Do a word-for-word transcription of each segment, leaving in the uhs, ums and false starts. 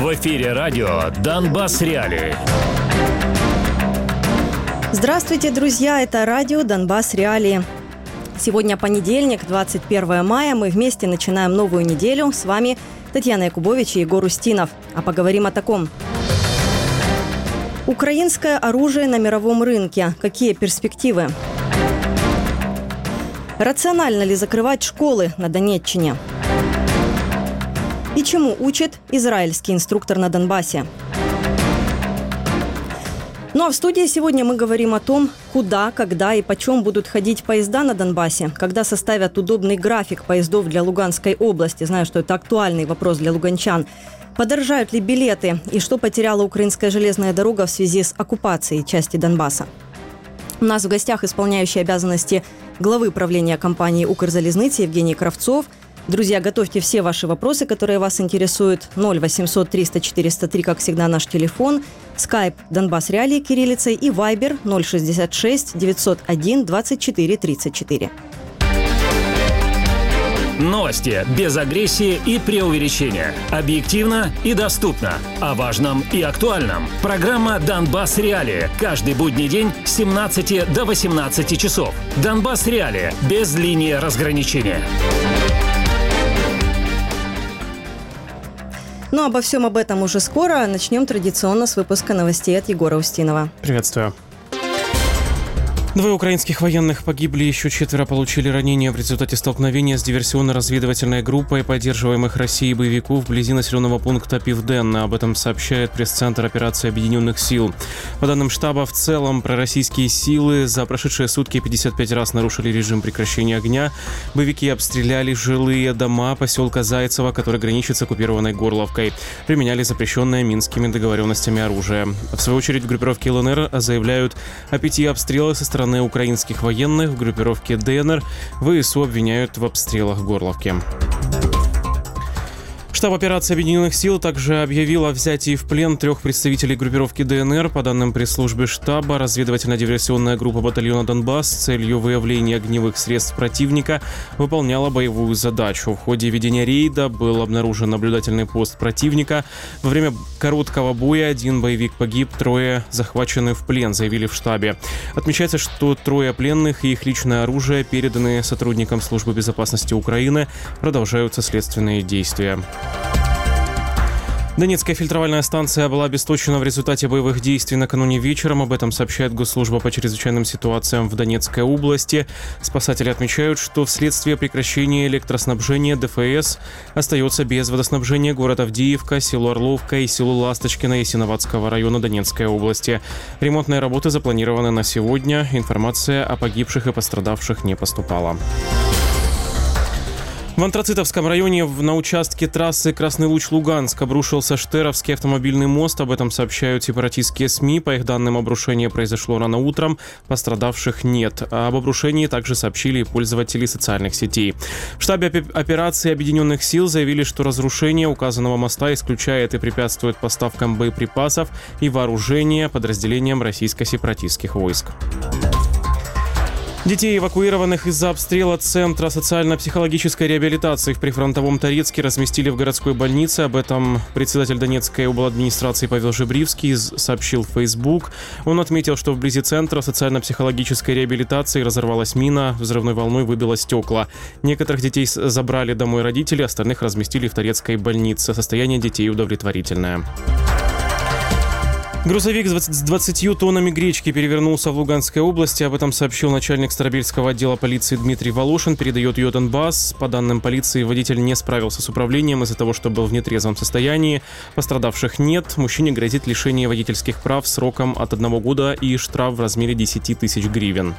В эфире радио «Донбасс Реалии». Здравствуйте, друзья! Это радио «Донбасс Реалии». Сегодня понедельник, двадцать первое мая. Мы вместе начинаем новую неделю. С вами Татьяна Якубович и Егор Устинов. А поговорим о таком. Украинское оружие на мировом рынке. Какие перспективы? Рационально ли закрывать школы на Донеччине? И чему учит израильский инструктор на Донбассе? Ну а в студии сегодня мы говорим о том, куда, когда и почем будут ходить поезда на Донбассе, когда составят удобный график поездов для Луганской области. Знаю, что это актуальный вопрос для луганчан. Подорожают ли билеты и что потеряла украинская железная дорога в связи с оккупацией части Донбасса? У нас в гостях исполняющий обязанности главы правления компании «Укрзалезницы» Евгений Кравцов. Друзья, готовьте все ваши вопросы, которые вас интересуют. ноль восемьсот триста четыреста три, как всегда, наш телефон. Скайп «Донбасс Реалии» кириллицей и Вайбер ноль шестьдесят шесть девятьсот один двадцать четыре тридцать четыре. Новости без агрессии и преувеличения. Объективно и доступно. О важном и актуальном. Программа «Донбасс Реалии». Каждый будний день с семнадцати до восемнадцати часов. «Донбасс Реалии» без линии разграничения. Ну, обо всем об этом уже скоро. Начнем традиционно с выпуска новостей от Егора Устинова. Приветствую. Двое украинских военных погибли, еще четверо получили ранения в результате столкновения с диверсионно-разведывательной группой поддерживаемых Россией боевиков вблизи населенного пункта Пивден. Об этом сообщает пресс-центр операции Объединенных сил. По данным штаба, в целом пророссийские силы за прошедшие сутки пятьдесят пять раз нарушили режим прекращения огня. Боевики обстреляли жилые дома поселка Зайцево, который граничит с оккупированной Горловкой. Применяли запрещенное минскими договоренностями оружие. В свою очередь в группировке ЛНР заявляют о пяти обстрелах со стороны украинских военных. В группировке ДНР ВСУ обвиняют в обстрелах Горловки. Штаб операции Объединенных сил также объявил о взятии в плен трех представителей группировки ДНР. По данным пресс-службы штаба, разведывательно-диверсионная группа батальона «Донбасс» с целью выявления огневых средств противника выполняла боевую задачу. В ходе ведения рейда был обнаружен наблюдательный пост противника. Во время короткого боя один боевик погиб, трое захвачены в плен, заявили в штабе. Отмечается, что трое пленных и их личное оружие переданы сотрудникам службы безопасности Украины. Продолжаются следственные действия. Донецкая фильтровальная станция была обесточена в результате боевых действий накануне вечером. Об этом сообщает Госслужба по чрезвычайным ситуациям в Донецкой области. Спасатели отмечают, что вследствие прекращения электроснабжения ДФС остается без водоснабжения город Авдеевка, село Орловка и село Ласточкино Ясиноватского района Донецкой области. Ремонтные работы запланированы на сегодня. Информация о погибших и пострадавших не поступала. В Антрацитовском районе на участке трассы Красный Луч-Луганск обрушился Штеровский автомобильный мост. Об этом сообщают сепаратистские СМИ. По их данным, обрушение произошло рано утром. Пострадавших нет. А об обрушении также сообщили и пользователи социальных сетей. В штабе операции Объединенных сил заявили, что разрушение указанного моста исключает и препятствует поставкам боеприпасов и вооружения подразделениям российско-сепаратистских войск. Детей, эвакуированных из-за обстрела Центра социально-психологической реабилитации в прифронтовом Торецке, разместили в городской больнице. Об этом председатель Донецкой обладминистрации Павел Жебривский сообщил в Facebook. Он отметил, что вблизи Центра социально-психологической реабилитации разорвалась мина, взрывной волной выбило стекла. Некоторых детей забрали домой родители, остальных разместили в Торецкой больнице. Состояние детей удовлетворительное. Грузовик с двадцатью тоннами гречки перевернулся в Луганской области. Об этом сообщил начальник Старобельского отдела полиции Дмитрий Волошин. Передает ее Донбасс. По данным полиции, водитель не справился с управлением из-за того, что был в нетрезвом состоянии. Пострадавших нет. Мужчине грозит лишение водительских прав сроком от одного года и штраф в размере десяти тысяч гривен.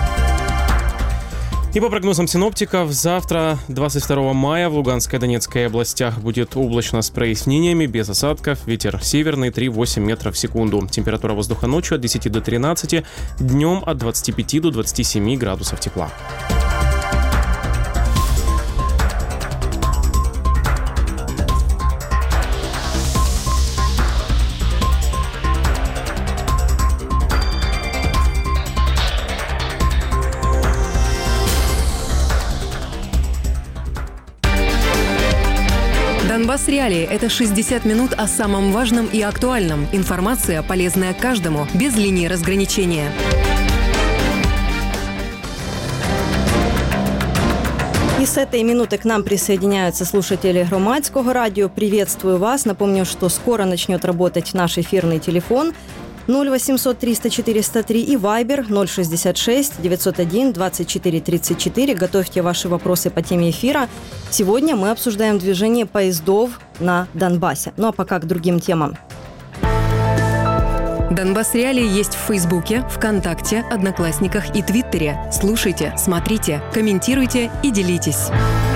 И по прогнозам синоптиков, завтра, двадцать второго мая, в Луганской и Донецкой областях будет облачно с прояснениями, без осадков. Ветер северный три-восемь метров в секунду. Температура воздуха ночью от десяти до тринадцати, днем от двадцати пяти до двадцати семи градусов тепла. Донбасс Реалии – это шестьдесят минут о самом важном и актуальном. Информация, полезная каждому, без линии разграничения. И с этой минуты к нам присоединяются слушатели Громадского радио. Приветствую вас. Напомню, что скоро начнет работать наш эфирный телефон ноль восемьсот триста четыреста три и Вайбер ноль шестьдесят шесть девятьсот один двадцать четыре тридцать четыре. Готовьте ваши вопросы по теме эфира. Сегодня мы обсуждаем движение поездов на Донбассе. Ну а пока к другим темам. Донбасс Реалии есть в Фейсбуке, ВКонтакте, Одноклассниках и Твиттере. Слушайте, смотрите, комментируйте и делитесь.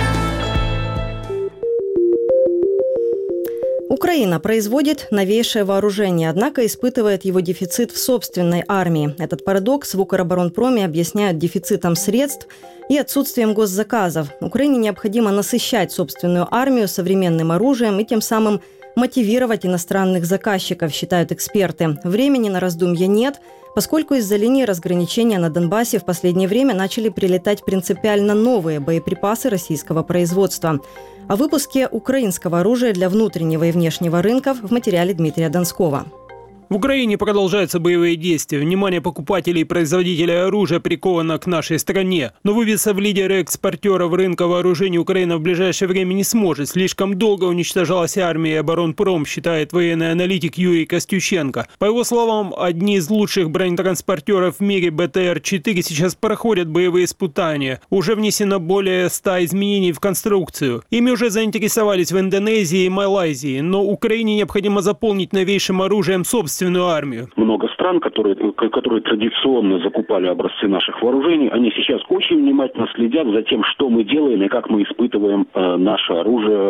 Украина производит новейшее вооружение, однако испытывает его дефицит в собственной армии. Этот парадокс в Укроборонпроме объясняют дефицитом средств и отсутствием госзаказов. Украине необходимо насыщать собственную армию современным оружием и тем самым мотивировать иностранных заказчиков, считают эксперты. Времени на раздумья нет, поскольку из-за линии разграничения на Донбассе в последнее время начали прилетать принципиально новые боеприпасы российского производства. О выпуске украинского оружия для внутреннего и внешнего рынков в материале Дмитрия Донского. В Украине продолжаются боевые действия. Внимание покупателей и производителей оружия приковано к нашей стране. Но вывесться в лидеры экспортеров рынка вооружений Украина в ближайшее время не сможет. Слишком долго уничтожалась армия и оборонпром, считает военный аналитик Юрий Костюченко. По его словам, одни из лучших бронетранспортеров в мире бэ тэ эр четыре сейчас проходят боевые испытания. Уже внесено более ста изменений в конструкцию. Ими уже заинтересовались в Индонезии и Малайзии. Но Украине необходимо заполнить новейшим оружием собственность армию. Много стран, которые, которые традиционно закупали образцы наших вооружений, они сейчас очень внимательно следят за тем, что мы делаем и как мы испытываем э, наше оружие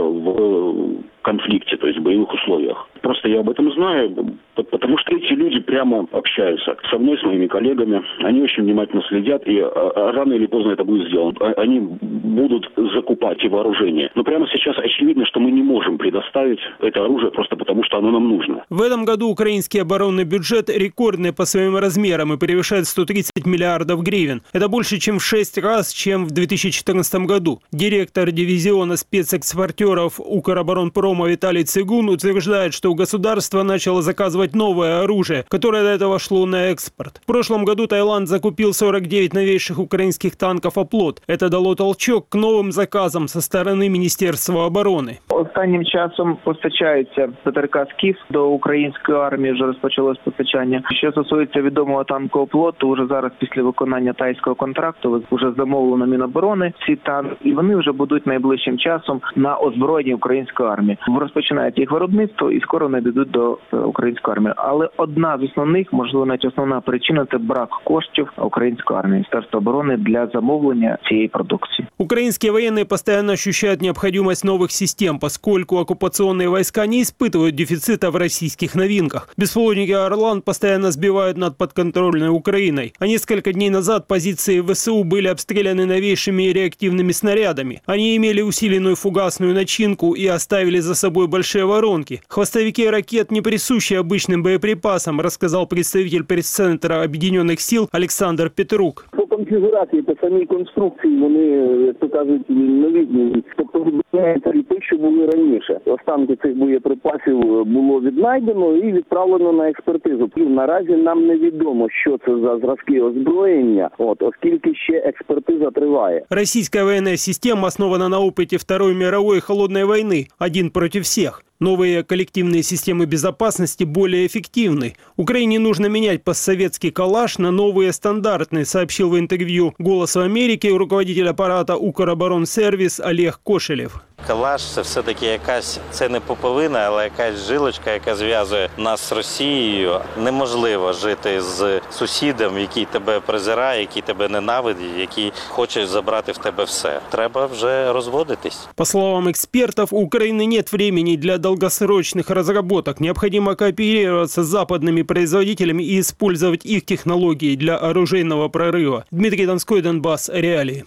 в конфликте, то есть в боевых условиях. Просто я об этом знаю, потому что эти люди прямо общаются со мной, с моими коллегами. Они очень внимательно следят, и рано или поздно это будет сделано. Они будут закупать и вооружение. Но прямо сейчас очевидно, что мы не можем предоставить это оружие просто потому, что оно нам нужно. В этом году украинский оборонный бюджет рекордный по своим размерам и превышает сто тридцать миллиардов гривен. Это больше, чем в шесть раз, чем в две тысячи четырнадцатом году. Директор дивизиона спецэкспортеров Укроборонпрома Виталий Цигун утверждает, что государство начало заказывать новое оружие, которое до этого шло на экспорт. В прошлом году Таиланд закупил сорок девять новейших украинских танков «Оплот». Это дало толчок к новым заказам со сторони Міністерства оборони. Останнім часом постачається ПТРК «Скіф» до української армії, вже розпочалось постачання. Що стосується відомого танку «Оплот», то вже зараз після виконання тайського контракту вже замовлено Міноборони ці танки, і вони вже будуть найближчим часом на озброєнні української армії. Розпочинають їх виробництво і скоро вони дійдуть до української армії. Але одна з основних, можливо, навіть основна причина – це брак коштів української армії, Міністерства оборони для замовлення цієї продукції. Украинские военные постоянно ощущают необходимость новых систем, поскольку оккупационные войска не испытывают дефицита в российских новинках. Беспилотники «Орлан» постоянно сбивают над подконтрольной Украиной. А несколько дней назад позиции ВСУ были обстреляны новейшими реактивными снарядами. Они имели усиленную фугасную начинку и оставили за собой большие воронки. Хвостовики ракет не присущи обычным боеприпасам, рассказал представитель пресс-центра Объединенных сил Александр Петрук. По конфігурації, по самій конструкції вони, як то кажуть, новітні. Тобто відбувається і те, що були раніше. Останки цих боєприпасів було віднайдено і відправлено на експертизу. І наразі нам невідомо, що це за зразки озброєння, от, оскільки ще експертиза триває. Российская военная система основана на опыте Второй мировой и Холодной войны. Один против всех. Новые коллективные системы безопасности более эффективны. Украине нужно менять постсоветский калаш на новые стандартные, сообщил в интервью «Голосу Америки» руководитель аппарата «Укроборонсервис» Олег Кошелев. Калаш – це все-таки якась, це не пуповина, але якась жилочка, яка зв'язує нас з Росією. Неможливо жити з сусідом, який тебе презирає, який тебе ненавидить, який хоче забрати в тебе все. Треба вже розводитись. По словам экспертов, у Украины нет времени для долгосрочных разработок. Необходимо кооперироваться с западными производителями и использовать их технологии для оружейного прорыва. Дмитрий Донской, Донбасс Реалии.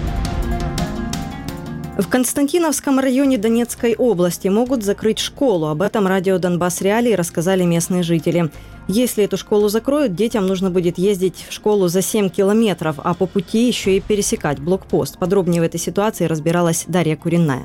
В Константиновском районе Донецкой области могут закрыть школу. Об этом радио «Донбасс Реалии» рассказали местные жители. Если эту школу закроют, детям нужно будет ездить в школу за семь километров, а по пути еще и пересекать блокпост. Подробнее в этой ситуации разбиралась Дарья Куренная.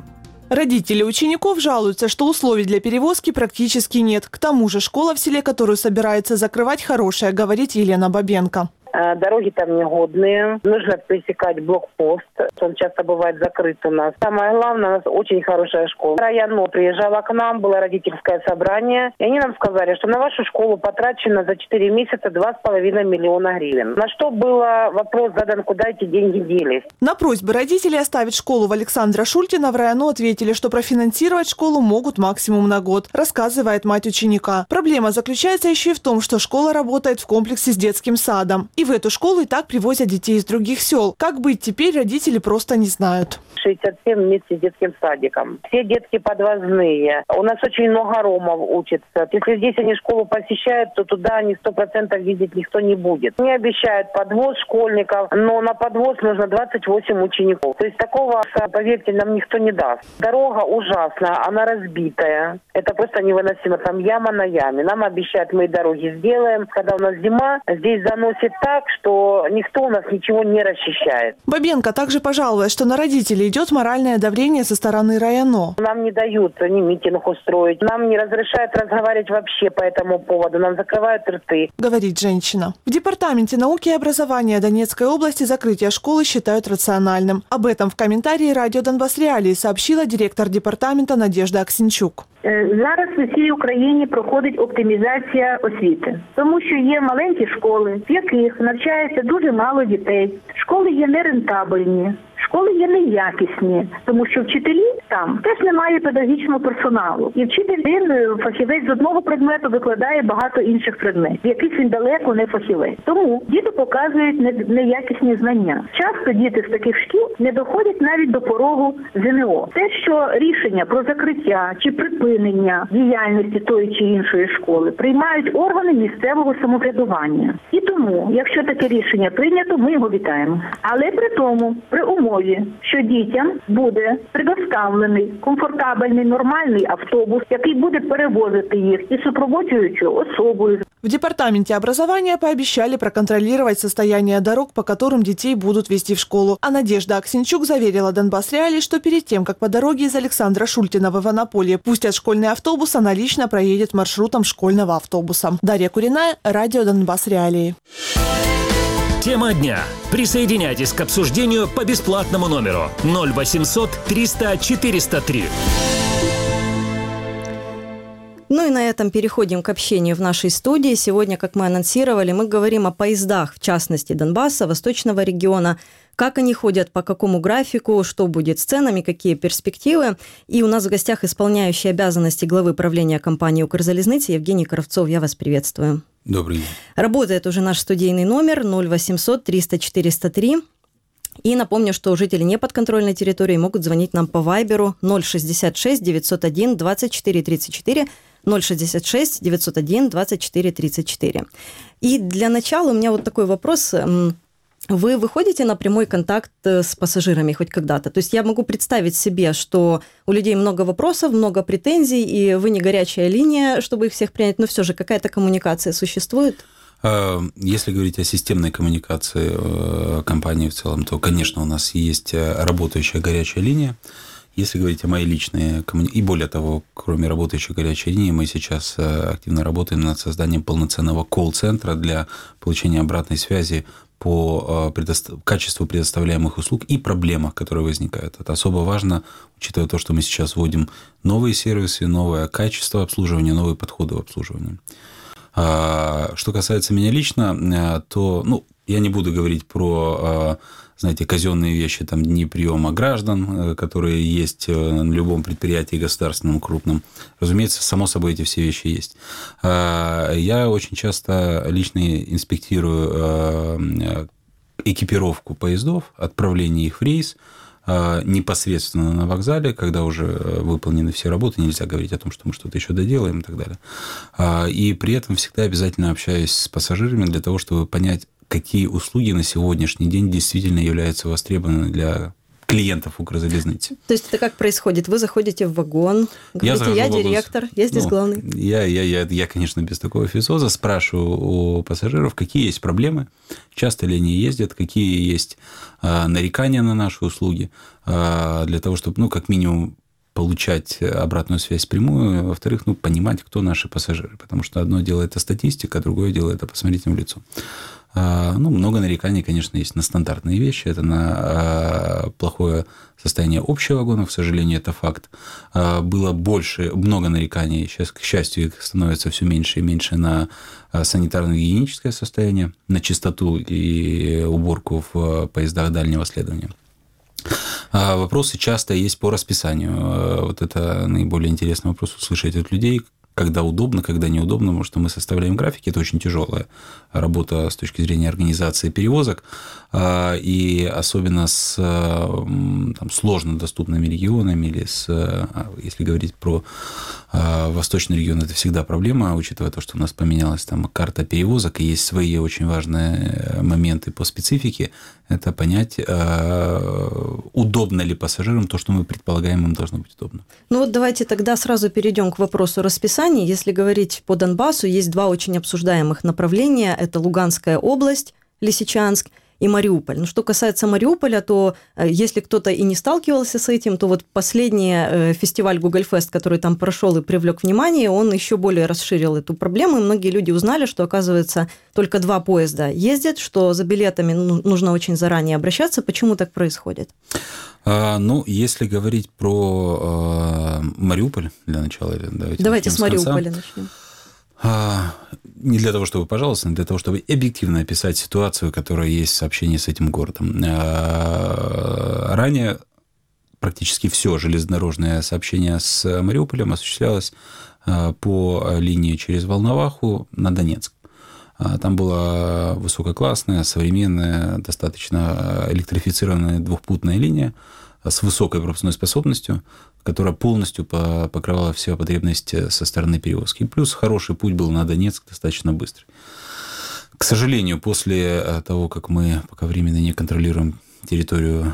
Родители учеников жалуются, что условий для перевозки практически нет. К тому же школа в селе, которую собирается закрывать, хорошая, говорит Елена Бабенко. Дороги там негодные, нужно пересекать блокпост, он часто бывает закрыт у нас. Самое главное, у нас очень хорошая школа. Районо приезжала к нам, было родительское собрание, и они нам сказали, что на вашу школу потрачено за четыре месяца два с половиной миллиона гривен. На что было вопрос задан, куда эти деньги делись. На просьбы родителей оставить школу в Александра Шультина в районо ответили, что профинансировать школу могут максимум на год, рассказывает мать ученика. Проблема заключается еще и в том, что школа работает в комплексе с детским садом. И в эту школу и так привозят детей из других сел. Как быть теперь, родители просто не знают. шестьдесят семь вместе с детским садиком. Все детки подвозные. У нас очень много ромов учатся. Если здесь они школу посещают, то туда они сто процентов ездить никто не будет. Они обещают подвоз школьников, но на подвоз нужно двадцать восемь учеников. То есть такого, поверьте, нам никто не даст. Дорога ужасная, она разбитая. Это просто невыносимо. Там яма на яме. Нам обещают, мы дороги сделаем. Когда у нас зима, здесь заносит так, что никто у нас ничего не расчищает. Бабенко также пожаловалась, что на родителей идет моральное давление со стороны районо. Нам не дают ни митинг устроить, нам не разрешают разговаривать вообще по этому поводу, нам закрывают рты. Говорит женщина. В Департаменте науки и образования Донецкой области закрытие школы считают рациональным. Об этом в комментарии радио Донбасс Реалии сообщила директор департамента Надежда Аксенчук. Зараз в усій Україні проходить оптимізація освіти, тому що є маленькі школи, в яких навчається дуже мало дітей. Школи є нерентабельні. Школи є неякісні, тому що вчителі там теж немає педагогічного персоналу. І вчитель, він фахівець з одного предмету викладає багато інших предметів, в яких він далеко не фахівець. Тому діти показують неякісні знання. Часто діти з таких шкіл не доходять навіть до порогу ЗНО. Те, що рішення про закриття чи припинення діяльності тої чи іншої школи приймають органи місцевого самоврядування. І тому, якщо таке рішення прийнято, ми його вітаємо. Але при тому, при умові, що дітям буде предоставлений комфортабельний, нормальний автобус, який буде перевозити їх і супроводжуючою особою. В Департаменте образования пообещали проконтролировать состояние дорог, по которым детей будут везти в школу. А Надежда Аксенчук заверила Донбасс Реалии, что перед тем, как по дороге из Александра Шультина в Иванополье пустят школьный автобус, она лично проедет маршрутом школьного автобуса. Дарья Куриная, радио Донбасс Реалии. Тема дня. Присоединяйтесь к обсуждению по бесплатному номеру ноль восемьсот триста четыреста три. Ну и на этом переходим к общению в нашей студии. Сегодня, как мы анонсировали, мы говорим о поездах, в частности Донбасса, Восточного региона. Как они ходят, по какому графику, что будет с ценами, какие перспективы. И у нас в гостях исполняющий обязанности главы правления компании «Укрзалезницы» Евгений Кравцов. Я вас приветствую. Добрый день. Работает уже наш студийный номер ноль восемьсот триста четыреста три. И напомню, что жители неподконтрольной территории могут звонить нам по вайберу ноль шестьдесят шесть девятьсот один двадцать четыре тридцать четыре, ноль шестьдесят шесть девятьсот один двадцать четыре тридцать четыре. И для начала у меня вот такой вопрос. Вы выходите на прямой контакт с пассажирами хоть когда-то? То есть я могу представить себе, что у людей много вопросов, много претензий, и вы не горячая линия, чтобы их всех принять, но все же какая-то коммуникация существует? Если говорить о системной коммуникации компании в целом, то, конечно, у нас есть работающая горячая линия. Если говорить о моей личной коммуникации, и более того, кроме работающей горячей линии, мы сейчас активно работаем над созданием полноценного колл-центра для получения обратной связи по предостав... качеству предоставляемых услуг и проблемах, которые возникают. Это особо важно, учитывая то, что мы сейчас вводим новые сервисы, новое качество обслуживания, новые подходы в обслуживании. Что касается меня лично, то ну, я не буду говорить про, знаете, казенные вещи, там, дни приема граждан, которые есть на любом предприятии государственном, крупном. Разумеется, само собой, эти все вещи есть. Я очень часто лично инспектирую экипировку поездов, отправление их в рейс, непосредственно на вокзале, когда уже выполнены все работы, нельзя говорить о том, что мы что-то еще доделаем и так далее. И при этом всегда обязательно общаюсь с пассажирами для того, чтобы понять, какие услуги на сегодняшний день действительно являются востребованными для клиентов Укрзалезницы. То есть это как происходит? Вы заходите в вагон, говорите, я, я директор, я здесь ну, главный. Я, я, я, я, конечно, без такого официоза спрашиваю у пассажиров, какие есть проблемы, часто ли они ездят, какие есть а, нарекания на наши услуги, а, для того, чтобы, ну, как минимум, получать обратную связь прямую, во-вторых, ну, понимать, кто наши пассажиры, потому что одно дело это статистика, другое дело это посмотреть им в лицо. Ну, много нареканий, конечно, есть на стандартные вещи. Это на плохое состояние общего вагона, к сожалению, это факт. Было больше, много нареканий, сейчас, к счастью, их становится все меньше и меньше на санитарно-гигиеническое состояние, на чистоту и уборку в поездах дальнего следования. Вопросы часто есть по расписанию. Вот это наиболее интересный вопрос услышать от людей, когда удобно, когда неудобно, потому что мы составляем графики, это очень тяжелая работа с точки зрения организации перевозок, и особенно с там, сложно доступными регионами, или с, если говорить про восточный регион, это всегда проблема, учитывая то, что у нас поменялась там карта перевозок, и есть свои очень важные моменты по специфике, это понять, удобно ли пассажирам то, что мы предполагаем, им должно быть удобно. Ну вот давайте тогда сразу перейдем к вопросу расписания. Если говорить по Донбассу, есть два очень обсуждаемых направления. Это Луганская область, Лисичанск, и Мариуполь. Ну, что касается Мариуполя, то если кто-то и не сталкивался с этим, то вот последний фестиваль Гугл-фест, который там прошел и привлек внимание, он еще более расширил эту проблему, и многие люди узнали, что, оказывается, только два поезда ездят, что за билетами нужно очень заранее обращаться. Почему так происходит? А, ну, если говорить про э, Мариуполь для начала, давайте, давайте с Мариуполя с начнем. Не для того, чтобы, пожалуйста, не для того, чтобы объективно описать ситуацию, которая есть в сообщении с этим городом. Ранее практически все железнодорожное сообщение с Мариуполем осуществлялось по линии через Волноваху на Донецк. Там была высококлассная, современная, достаточно электрифицированная двухпутная линия с высокой пропускной способностью, которая полностью покрывала все потребности со стороны перевозки. И плюс хороший путь был на Донецк, достаточно быстрый. К сожалению, после того, как мы пока временно не контролируем территорию,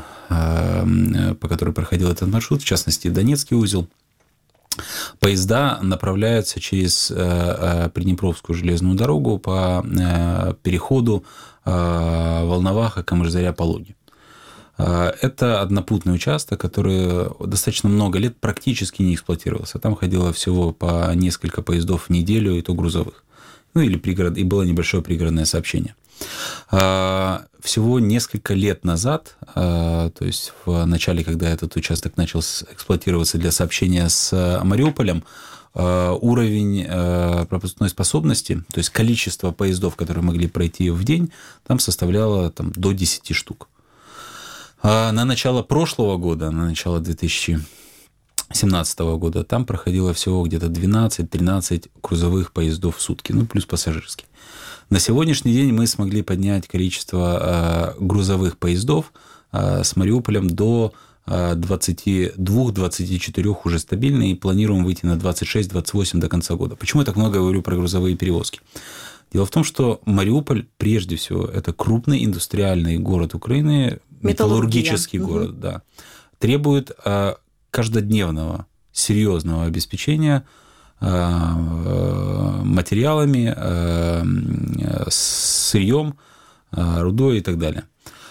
по которой проходил этот маршрут, в частности, Донецкий узел, поезда направляются через Приднепровскую железную дорогу по переходу Волноваха, Камыш-Заря, Пологи. Это однопутный участок, который достаточно много лет практически не эксплуатировался. Там ходило всего по несколько поездов в неделю, и то грузовых. Ну, или пригород, и было небольшое пригородное сообщение. Всего несколько лет назад, то есть в начале, когда этот участок начал эксплуатироваться для сообщения с Мариуполем, уровень пропускной способности, то есть количество поездов, которые могли пройти в день, там составляло там, до десяти штук. На начало прошлого года, на начало две тысячи семнадцатого года, там проходило всего где-то двенадцать-тринадцать грузовых поездов в сутки, ну, плюс пассажирские. На сегодняшний день мы смогли поднять количество грузовых поездов с Мариуполем до двадцати двух - двадцати четырёх уже стабильно, и планируем выйти на двадцать шесть - двадцать восемь до конца года. Почему я так много говорю про грузовые перевозки? Дело в том, что Мариуполь, прежде всего, это крупный индустриальный город Украины, металлургический город, угу. да, требует э, каждодневного серьезного обеспечения э, материалами, э, сырьем, э, рудой и так далее.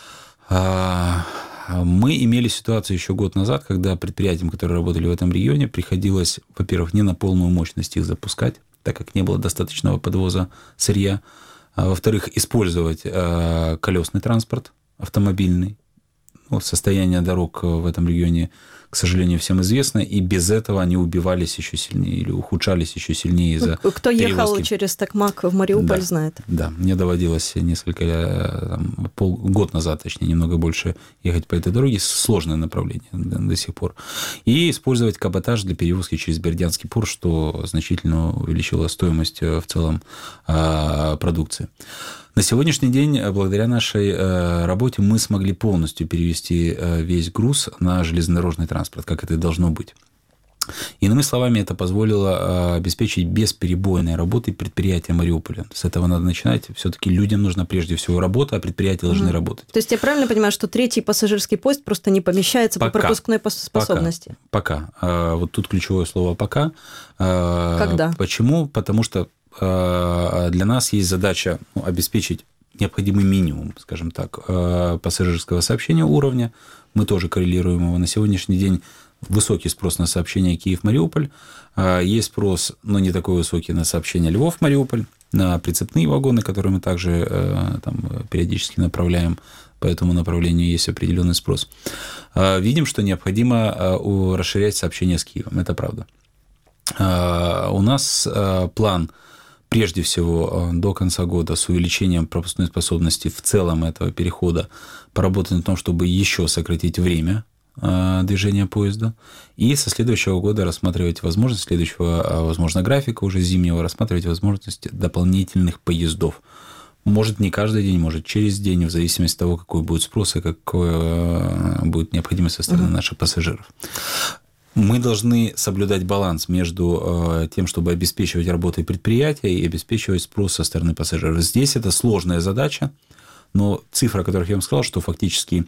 Э, мы имели ситуацию еще год назад, когда предприятиям, которые работали в этом регионе, приходилось, во-первых, не на полную мощность их запускать, так как не было достаточного подвоза сырья, а, во-вторых, использовать э, колесный транспорт, автомобильный. Ну, состояние дорог в этом регионе, к сожалению, всем известно, и без этого они убивались еще сильнее или ухудшались еще сильнее из-за Кто перевозки. Ехал через Токмак в Мариуполь, да, знает. Да, мне доводилось несколько, там, пол, год назад, точнее, немного больше ехать по этой дороге, сложное направление до, до сих пор. И использовать каботаж для перевозки через Бердянский порт, что значительно увеличило стоимость в целом а, продукции. На сегодняшний день, благодаря нашей работе, мы смогли полностью перевести весь груз на железнодорожный транспорт, как это и должно быть. Иными словами, это позволило обеспечить бесперебойной работой предприятия Мариуполя. С этого надо начинать. Все-таки людям нужна прежде всего работа, а предприятия должны mm. работать. То есть я правильно понимаю, что третий пассажирский поезд просто не помещается пока, по пропускной способности? Пока. пока. Вот тут ключевое слово «пока». Когда? Почему? Потому что для нас есть задача, ну, обеспечить необходимый минимум, скажем так, пассажирского сообщения уровня. Мы тоже коррелируем его. На сегодняшний день высокий спрос на сообщение Киев-Мариуполь, есть спрос, но не такой высокий, на сообщение Львов-Мариуполь, на прицепные вагоны, которые мы также там, периодически направляем. По этому направлению есть определенный спрос. Видим, что необходимо расширять сообщение с Киевом. Это правда. У нас план, прежде всего, до конца года с увеличением пропускной способности в целом этого перехода поработать на том, чтобы еще сократить время движения поезда. И со следующего года рассматривать возможность, следующего, возможно, графика уже зимнего, рассматривать возможность дополнительных поездов. Может, не каждый день, может, через день, в зависимости от того, какой будет спрос и какая будет необходимость со стороны наших пассажиров. Мы должны соблюдать баланс между тем, чтобы обеспечивать работой предприятия и обеспечивать спрос со стороны пассажиров. Здесь это сложная задача, но цифра, о которой я вам сказал, что фактически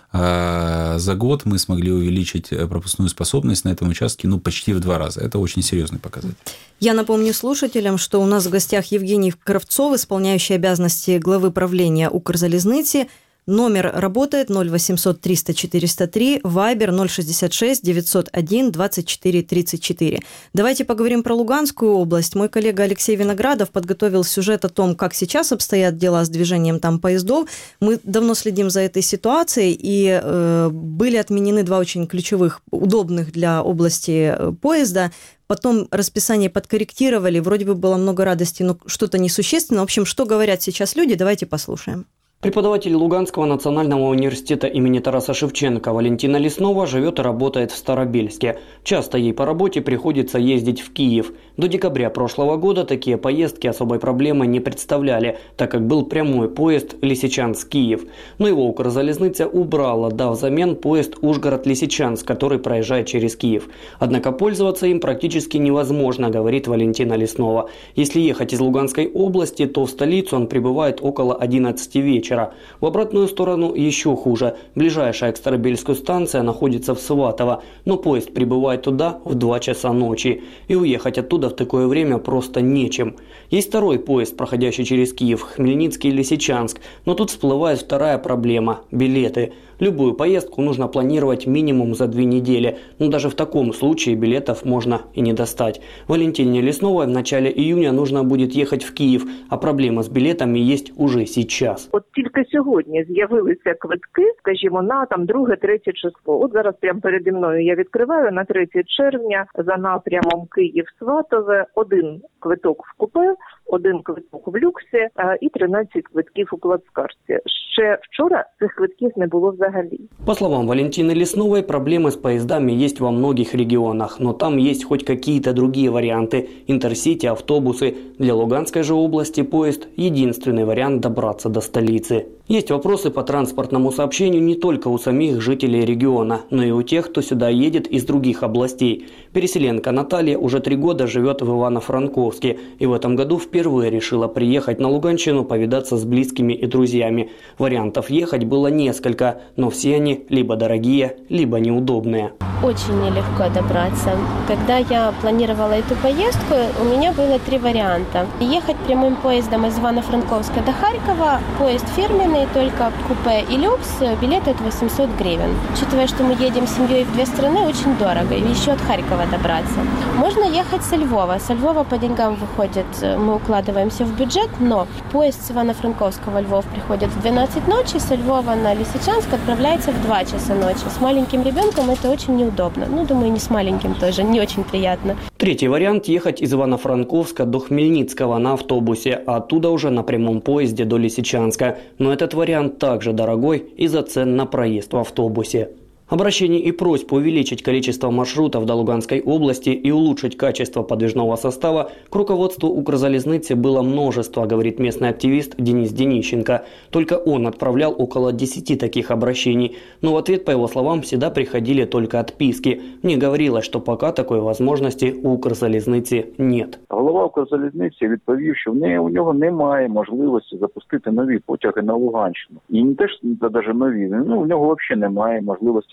за год мы смогли увеличить пропускную способность на этом участке ну, почти в два раза. Это очень серьезный показатель. Я напомню слушателям, что у нас в гостях Евгений Кравцов, исполняющий обязанности главы правления Укрзалезницы. Номер работает ноль восемьсот триста четыреста три, Вайбер ноль шестьдесят шесть девятьсот один двадцать четыре тридцать четыре. Давайте поговорим про Луганскую область. Мой коллега Алексей Виноградов подготовил сюжет о том, как сейчас обстоят дела с движением там поездов. Мы давно следим за этой ситуацией, и э, были отменены два очень ключевых, удобных для области поезда. Потом расписание подкорректировали, вроде бы было много радости, но что-то несущественное. В общем, что говорят сейчас люди, давайте послушаем. Преподаватель Луганского национального университета имени Тараса Шевченко Валентина Леснова живет и работает в Старобельске. Часто ей по работе приходится ездить в Киев. До декабря прошлого года такие поездки особой проблемы не представляли, так как был прямой поезд Лисичанск-Киев. Но его Укрзалезница убрала, дав взамен поезд Ужгород-Лисичанск, который проезжает через Киев. Однако пользоваться им практически невозможно, говорит Валентина Леснова. Если ехать из Луганской области, то в столицу он прибывает около одиннадцати вечера. В обратную сторону еще хуже. Ближайшая к Старобельску станция находится в Сватово, но поезд прибывает туда в два часа ночи. И уехать оттуда в такое время просто нечем. Есть второй поезд, проходящий через Киев, Хмельницкий-Лисичанск, но тут всплывает вторая проблема – билеты. Любую поездку нужно планировать минимум за две недели, но даже в таком случае билетов можно и не достать. Валентине Лесновой в начале июня нужно будет ехать в Киев, а проблема с билетами есть уже сейчас. От тільки сьогодні з'явилися квитки, скажімо, на там друге-третє число. От зараз прямо переді мною я відкриваю на третє червня за напрямом Київ-Сватове один квиток в купе, один квиток в люксі і тринадцять квитків у плацкарті. Ще вчора цих квитків не було взагалі. По словам Валентины Лесновой, проблемы с поездами есть во многих регионах, но там есть хоть какие-то другие варианты – интерсити, автобусы. Для Луганской же области поезд – единственный вариант добраться до столицы. Есть вопросы по транспортному сообщению не только у самих жителей региона, но и у тех, кто сюда едет из других областей. Переселенка Наталья уже три года живет в Ивано-Франковске и в этом году впервые решила приехать на Луганщину повидаться с близкими и друзьями. Вариантов ехать было несколько, но все они либо дорогие, либо неудобные. Очень нелегко добраться. Когда я планировала эту поездку, у меня было три варианта. Ехать прямым поездом из Ивано-Франковска до Харькова, поезд фирменный, только купе и люкс, билет от восемьсот гривен. Учитывая, что мы едем с семьей в две страны, очень дорого, и еще от Харькова добраться. Можно ехать со Львова. Со Львова по деньгам выходит, мы укладываемся в бюджет, но поезд с Ивано-Франковска во Львов приходит в двенадцать ночи, со Львова на Лисичанск отправляется в два часа ночи. С маленьким ребенком это очень неудобно. Ну, думаю, не с маленьким тоже, не очень приятно. Третий вариант – ехать из Ивано-Франковска до Хмельницкого на автобусе, а оттуда уже на прямом поезде до Лисичанска. Но этот вариант также дорогой из-за цен на проезд в автобусе. Обращений и просьб увеличить количество маршрутов до Луганской области и улучшить качество подвижного состава к руководству Укрзалезницы было множество, говорит местный активист Денис Денищенко. Только он отправлял около десяти таких обращений, но в ответ, по его словам, всегда приходили только отписки. Мне говорилось, что пока такой возможности у Укрзалезниці нет. Голова Укрзалізниці відповів, що в неї, у нього немає можливості запустити нові потяги на Луганщину. І не те, що навіть нові, ну, у нього взагалі немає можливості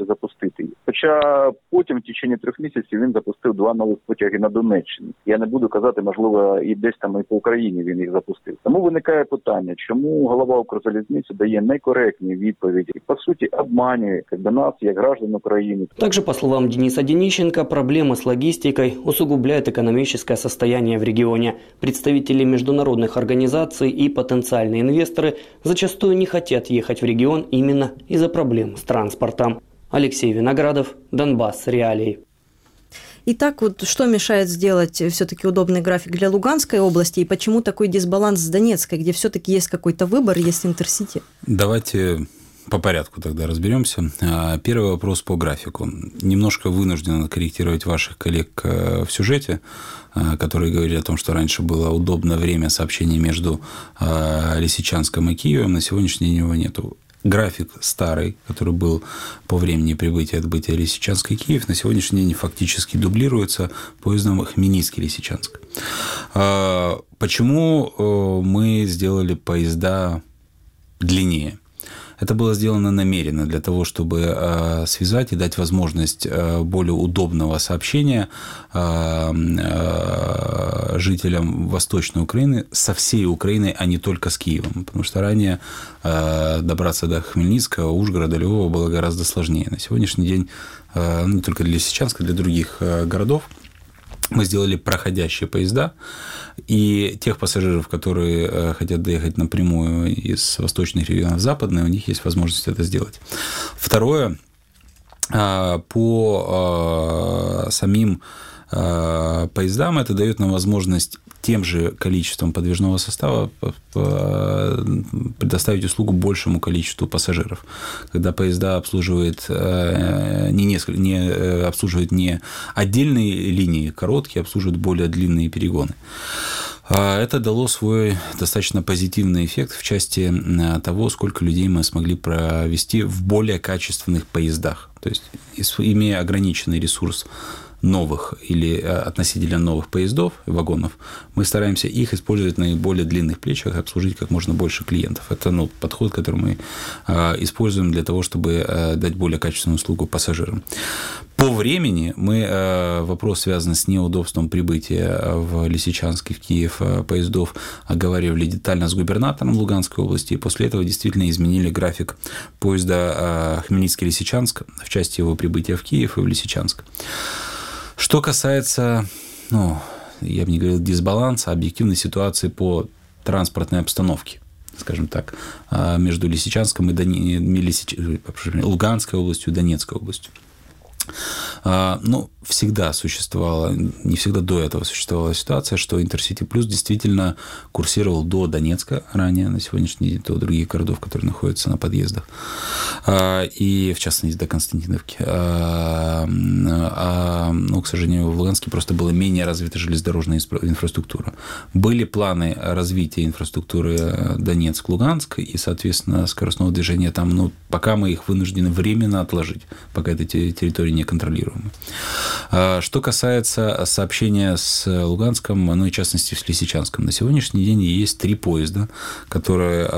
запустити їх. Хоча потім в течение трьох місяців він запустив два нових потяги на Донеччині. Я не буду казати, можливо, і десь там і по Україні він їх запустив. Тому виникає питання, чому голова Укрзалізниці дає некоректні відповіді і, по суті, обманює как бы, нас, як граждан України. Также, по словам Дениса Денищенко, проблемы с логистикой усугубляют экономическое состояние в регионе. Представители международных организаций и потенциальные инвесторы зачастую не хотят ехать в регион именно из-за проблем с транспортом. Алексей Виноградов, Донбасс, реалии. Итак, вот что мешает сделать все-таки удобный график для Луганской области и почему такой дисбаланс с Донецкой, где все-таки есть какой-то выбор, есть интерсити? Давайте по порядку тогда разберемся. Первый вопрос по графику. Немножко вынужден корректировать ваших коллег в сюжете, которые говорили о том, что раньше было удобное время сообщения между Лисичанском и Киевом. На сегодняшний день его нету. График старый, который был по времени прибытия и отбытия Лисичанск и Киев, на сегодняшний день фактически дублируется поездом Хмельницкий-Лисичанск. Почему мы сделали поезда длиннее? Это было сделано намеренно для того, чтобы э, связать и дать возможность э, более удобного сообщения э, э, жителям Восточной Украины со всей Украиной, а не только с Киевом. Потому что ранее э, добраться до Хмельницкого, Ужгорода, Львова было гораздо сложнее. На сегодняшний день, э, не только для Лисичанска, для других э, городов, мы сделали проходящие поезда, и тех пассажиров, которые хотят доехать напрямую из восточных регионов в западные, у них есть возможность это сделать. Второе, по самим поездам это дает нам возможность тем же количеством подвижного состава предоставить услугу большему количеству пассажиров. Когда поезда обслуживают не, несколько, не, обслуживают не отдельные линии, короткие, обслуживают более длинные перегоны. Это дало свой достаточно позитивный эффект в части того, сколько людей мы смогли провести в более качественных поездах. То есть, имея ограниченный ресурс новых или относительно новых поездов и вагонов, мы стараемся их использовать на более длинных плечах и обслужить как можно больше клиентов. Это ну, подход, который мы используем для того, чтобы дать более качественную услугу пассажирам. По времени мы, вопрос, связанный с неудобством прибытия в Лисичанск и в Киев поездов, оговаривали детально с губернатором Луганской области, и после этого действительно изменили график поезда Хмельницкий-Лисичанск в части его прибытия в Киев и в Лисичанск. Что касается, ну, я бы не говорил дисбаланса, а объективной ситуации по транспортной обстановке, скажем так, между Лисичанском и Доне... Лисич... Луганской областью и Донецкой областью. Ну, всегда существовала, не всегда до этого существовала ситуация, что Интерсити Плюс действительно курсировал до Донецка ранее, на сегодняшний день до других городов, которые находятся на подъездах, и в частности до Константиновки. А, ну, к сожалению, в Луганске просто была менее развита железнодорожная инфраструктура. Были планы развития инфраструктуры Донецк-Луганск и, соответственно, скоростного движения там, но пока мы их вынуждены временно отложить, пока эта территория неконтролируемая. Что касается сообщения с Луганском, ну и в частности с Лисичанском, на сегодняшний день есть три поезда, которые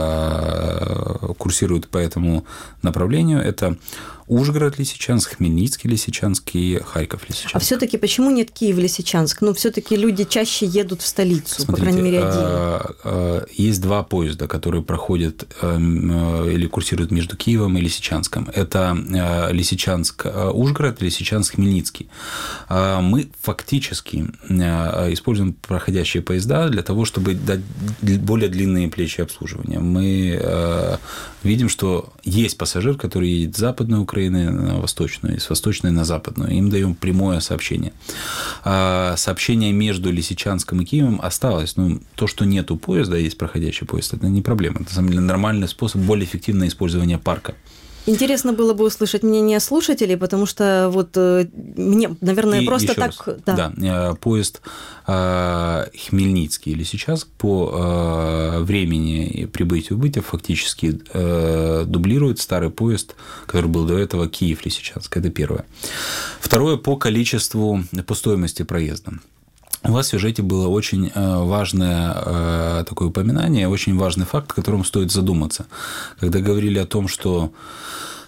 курсируют по этому направлению. Это Ужгород-Лисичанск, Хмельницкий-Лисичанск и Харьков-Лисичанск. А все-таки почему нет Киев-Лисичанск? Ну, все-таки люди чаще едут в столицу, смотрите, по крайней мере, один. Есть два поезда, которые проходят или курсируют между Киевом и Лисичанском. Это Лисичанск-Ужгород, Лисичанск-Хмельницкий. Мы фактически используем проходящие поезда для того, чтобы дать более длинные плечи обслуживания. Мы видим, что есть пассажир, который едет в Западную Украину, на Восточную, и с Восточной на Западную. Им даем прямое сообщение. А сообщение между Лисичанском и Киевом осталось. Ну, то, что нету поезда, есть проходящий поезд, это не проблема. Это, на самом деле, нормальный способ более эффективного использования парка. Интересно было бы услышать мнение слушателей, потому что вот мне, наверное, и просто так... Раз, да. да, поезд Хмельницкий или сейчас по времени и прибытию убытия фактически дублирует старый поезд, который был до этого Киев-Лисичанск. Это первое. Второе, по количеству, по стоимости проезда. У вас в сюжете было очень важное такое упоминание, очень важный факт, о котором стоит задуматься. Когда говорили о том, что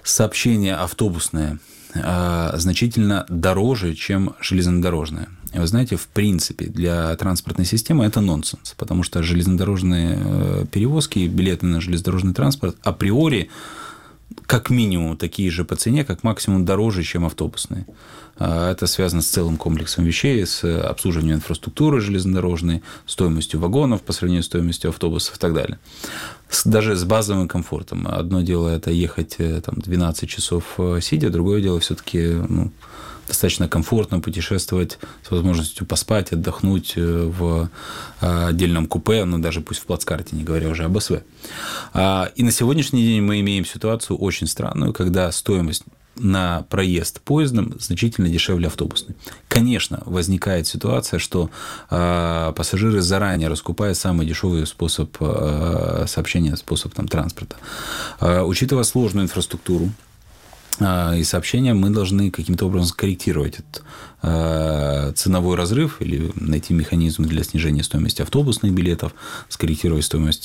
сообщение автобусное значительно дороже, чем железнодорожное. И вы знаете, в принципе, для транспортной системы это нонсенс, потому что железнодорожные перевозки, билеты на железнодорожный транспорт априори как минимум такие же по цене, как максимум дороже, чем автобусные. Это связано с целым комплексом вещей, с обслуживанием инфраструктуры железнодорожной, стоимостью вагонов по сравнению с стоимостью автобусов и так далее. Даже с базовым комфортом. Одно дело это ехать там, двенадцать часов сидя, другое дело все-таки ну, достаточно комфортно путешествовать с возможностью поспать, отдохнуть в отдельном купе, ну, даже пусть в плацкарте, не говоря уже об СВ. И на сегодняшний день мы имеем ситуацию очень странную, когда стоимость на проезд поездом значительно дешевле автобусной. Конечно, возникает ситуация, что пассажиры заранее раскупают самый дешевый способ сообщения, способ там, транспорта. Учитывая сложную инфраструктуру и сообщения, мы должны каким-то образом скорректировать этот ценовой разрыв или найти механизм для снижения стоимости автобусных билетов, скорректировать стоимость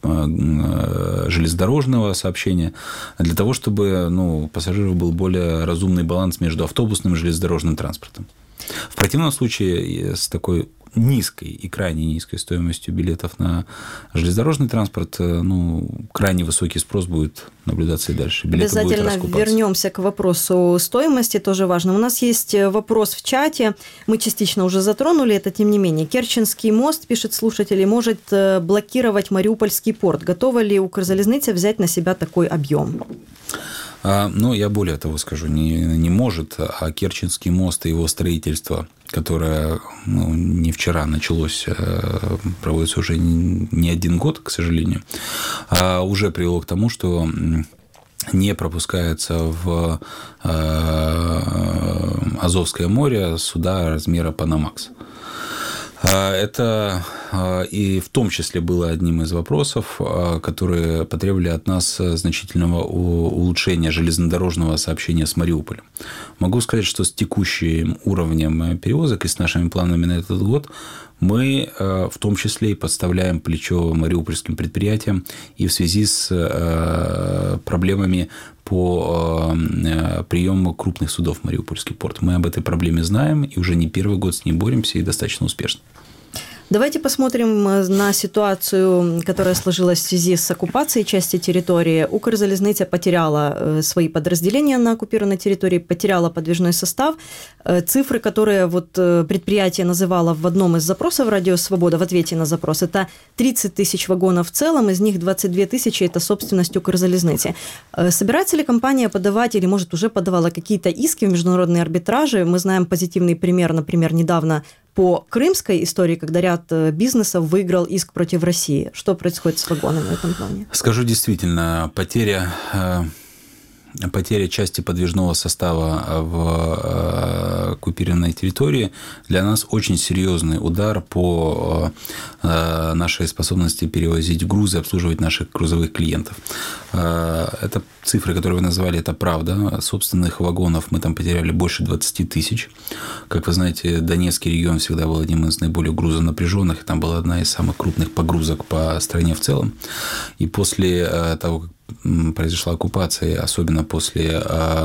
железнодорожного сообщения, для того, чтобы ну, у пассажиров был более разумный баланс между автобусным и железнодорожным транспортом. В противном случае с такой низкой и крайне низкой стоимостью билетов на железнодорожный транспорт, ну, крайне высокий спрос будет наблюдаться и дальше. Билеты обязательно вернемся к вопросу стоимости, тоже важно. У нас есть вопрос в чате, мы частично уже затронули это, тем не менее. Керченский мост, пишет слушатель, может блокировать Мариупольский порт. Готова ли Укрзалезница взять на себя такой объем? Ну, я более того скажу, не, не может, а Керченский мост и его строительство, которое ну, не вчера началось, проводится уже не один год, к сожалению, уже привело к тому, что не пропускается в Азовское море суда размера Panamax. Это и в том числе было одним из вопросов, которые потребовали от нас значительного улучшения железнодорожного сообщения с Мариуполем. Могу сказать, что с текущим уровнем перевозок и с нашими планами на этот год мы в том числе и подставляем плечо мариупольским предприятиям и в связи с проблемами по приему крупных судов в Мариупольский порт. Мы об этой проблеме знаем и уже не первый год с ней боремся и достаточно успешно. Давайте посмотрим на ситуацию, которая сложилась в связи с оккупацией части территории. Укрзалезница потеряла свои подразделения на оккупированной территории, потеряла подвижной состав. Цифры, которые вот предприятие называло в одном из запросов «Радио Свобода» в ответе на запрос, это тридцать тысяч вагонов в целом, из них двадцать две тысячи – это собственность Укрзалезницы. Собирается ли компания подавать или, может, уже подавала какие-то иски в международные арбитражи? Мы знаем позитивный пример, например, недавно по крымской истории, когда ряд бизнесов выиграл иск против России. Что происходит с вагонами в этом плане? Скажу действительно, потеря, потеря части подвижного состава в оккупированной территории для нас очень серьезный удар по нашей способности перевозить грузы, обслуживать наших грузовых клиентов. Это цифры, которые вы назвали, это правда. Собственных вагонов мы там потеряли больше двадцати тысяч. Как вы знаете, Донецкий регион всегда был одним из наиболее грузонапряженных, и там была одна из самых крупных погрузок по стране в целом. И после того, как произошла оккупация, особенно после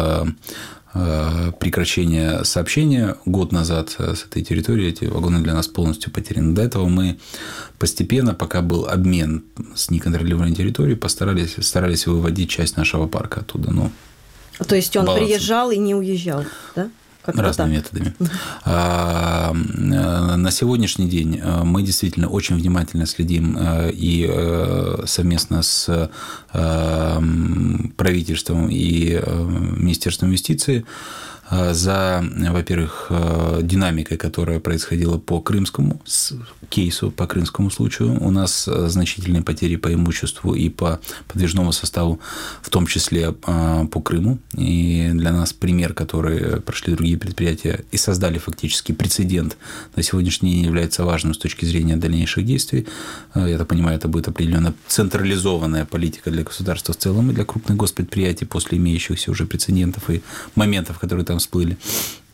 прекращения сообщения год назад с этой территории, эти вагоны для нас полностью потеряны. До этого мы постепенно, пока был обмен с неконтролируемой территорией, постарались, старались выводить часть нашего парка оттуда. Ну, то есть он балансом. Приезжал и не уезжал, да? Как-то разными так. методами. Uh-huh. А, на сегодняшний день мы действительно очень внимательно следим и совместно с правительством и Министерством юстиции за, во-первых, динамикой, которая происходила по крымскому кейсу, по крымскому случаю. У нас значительные потери по имуществу и по подвижному составу, в том числе по Крыму. И для нас пример, который прошли другие предприятия и создали фактически прецедент, на сегодняшний день является важным с точки зрения дальнейших действий. Я так понимаю, это будет определенно централизованная политика для государства в целом и для крупных госпредприятий после имеющихся уже прецедентов и моментов, которые там всплыли.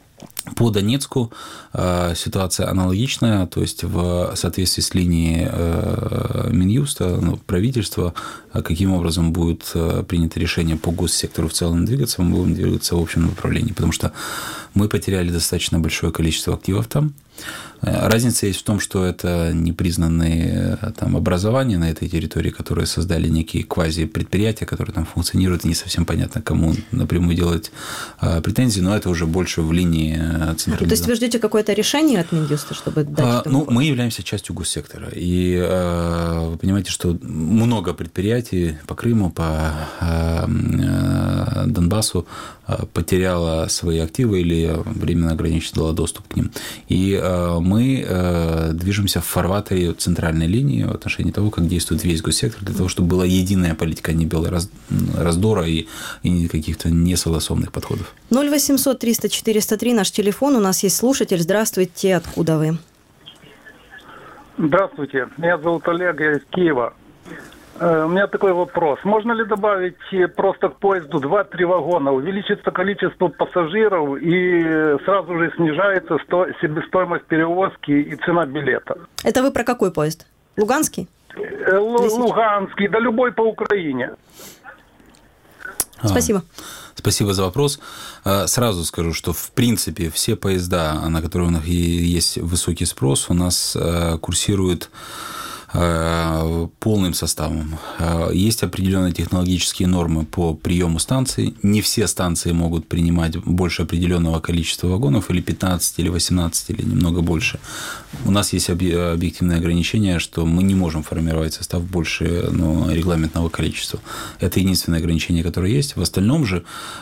По Донецку э, ситуация аналогичная, то есть в соответствии с линией э, Минюста, ну, правительства, э, каким образом будет э, принято решение по госсектору в целом двигаться, мы будем двигаться в общем направлении, потому что мы потеряли достаточно большое количество активов там. Разница есть в том, что это непризнанные там образования на этой территории, которые создали некие квази-предприятия, которые там функционируют, и не совсем понятно, кому напрямую делать претензии, но это уже больше в линии централизации. То есть вы ждете какое-то решение от Минюста, чтобы дать а, этому? Ну, мы являемся частью госсектора, и а, вы понимаете, что много предприятий по Крыму, по а, Донбассу потеряло свои активы или временно ограничила доступ к ним. И а, мы э, движемся в фарватере центральной линии в отношении того, как действует весь госсектор, для того, чтобы была единая политика, а не белая раз, раздора и, и каких-то несогласованных подходов. ноль восемьсот триста четыреста три наш телефон. У нас есть слушатель. Здравствуйте. Откуда вы? Здравствуйте. Меня зовут Олег, я из Киева. У меня такой вопрос. Можно ли добавить просто к поезду два-три вагона? Увеличится количество пассажиров и сразу же снижается сто... себестоимость перевозки и цена билета. Это вы про какой поезд? Луганский? Л- Луганский, да любой по Украине. Спасибо. А, спасибо за вопрос. Сразу скажу, что в принципе все поезда, на которые у нас есть высокий спрос, у нас курсируют полным составом. Есть определенные технологические нормы по приему станций. Не все станции могут принимать больше определенного количества вагонов, или пятнадцать, или восемнадцать, или немного больше. У нас есть объективное ограничение, что мы не можем формировать состав больше, ну, регламентного количества. Это единственное ограничение, которое есть. В остальном же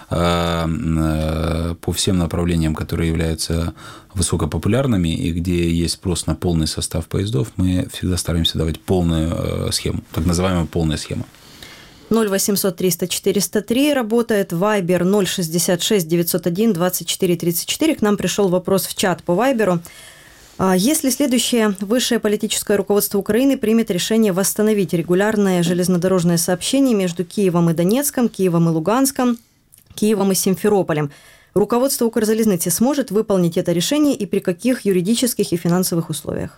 по всем направлениям, которые являются высокопопулярными и где есть спрос на полный состав поездов, мы всегда стараемся давать полную схему, так называемую полная схема. ноль восемьсот триста четыреста три работает, Вайбер ноль шестьдесят шесть девятьсот один двадцать четыре тридцать четыре. К нам пришел вопрос в чат по Вайберу. Если следующее высшее политическое руководство Украины примет решение восстановить регулярное железнодорожное сообщение между Киевом и Донецком, Киевом и Луганском, Киевом и Симферополем, руководство Укрзалезницы сможет выполнить это решение и при каких юридических и финансовых условиях?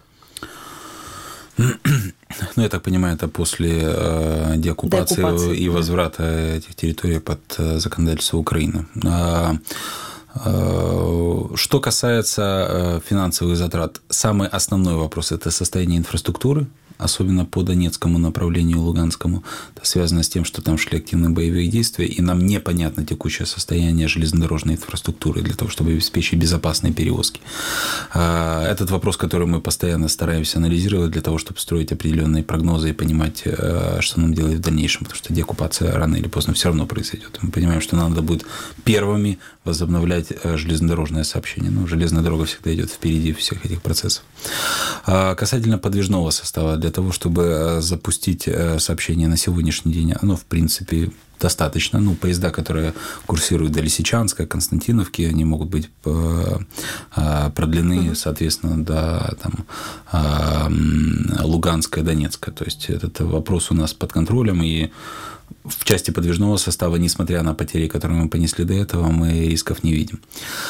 Ну, я так понимаю, это после э, деоккупации, деоккупации и возврата этих территорий под э, законодательство Украины. А, э, что касается э, финансовых затрат, самый основной вопрос – это состояние инфраструктуры, особенно по Донецкому направлению, Луганскому. Это связано с тем, что там шли активные боевые действия, и нам непонятно текущее состояние железнодорожной инфраструктуры для того, чтобы обеспечить безопасные перевозки. Этот вопрос, который мы постоянно стараемся анализировать для того, чтобы строить определенные прогнозы и понимать, что нам делать в дальнейшем, потому что деоккупация рано или поздно все равно произойдет. Мы понимаем, что нам надо будет первыми возобновлять железнодорожное сообщение. Ну, железная дорога всегда идет впереди всех этих процессов. Касательно подвижного состава, для того, чтобы запустить сообщение на сегодняшний день, оно, в принципе, достаточно. Ну, поезда, которые курсируют до Лисичанска, Константиновки, они могут быть продлены, соответственно, до там, Луганска и Донецка. То есть, этот вопрос у нас под контролем, и в части подвижного состава, несмотря на потери, которые мы понесли до этого, мы рисков не видим.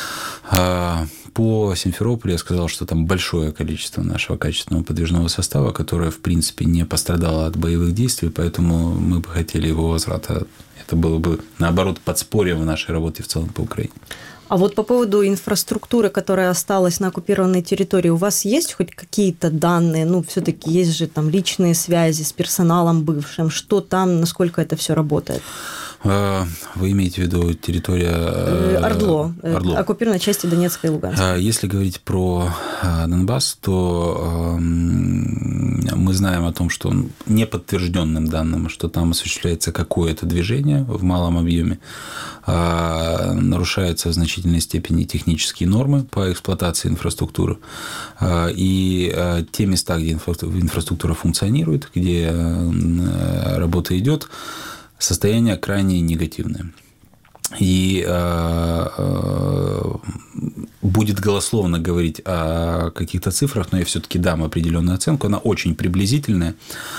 По Симферополю я сказал, что там большое количество нашего качественного подвижного состава, которое, в принципе, не пострадало от боевых действий, поэтому мы бы хотели его возврата. Это было бы, наоборот, подспорьем в нашей работе в целом по Украине. А вот по поводу инфраструктуры, которая осталась на оккупированной территории, у вас есть хоть какие-то данные? Ну, все-таки есть же там личные связи с персоналом бывшим. Что там, насколько это все работает? Вы имеете в виду территория... Ордло, Ордло. Оккупированной части Донецка и Луганска. Если говорить про Донбасс, то мы знаем о том, что неподтвержденным данным, что там осуществляется какое-то движение в малом объеме, нарушаются в значительной степени технические нормы по эксплуатации инфраструктуры. И те места, где инфраструктура функционирует, где работа идет, состояние крайне негативное. И э, э, будет голословно говорить о каких-то цифрах, но я все-таки дам определенную оценку. Она очень приблизительная,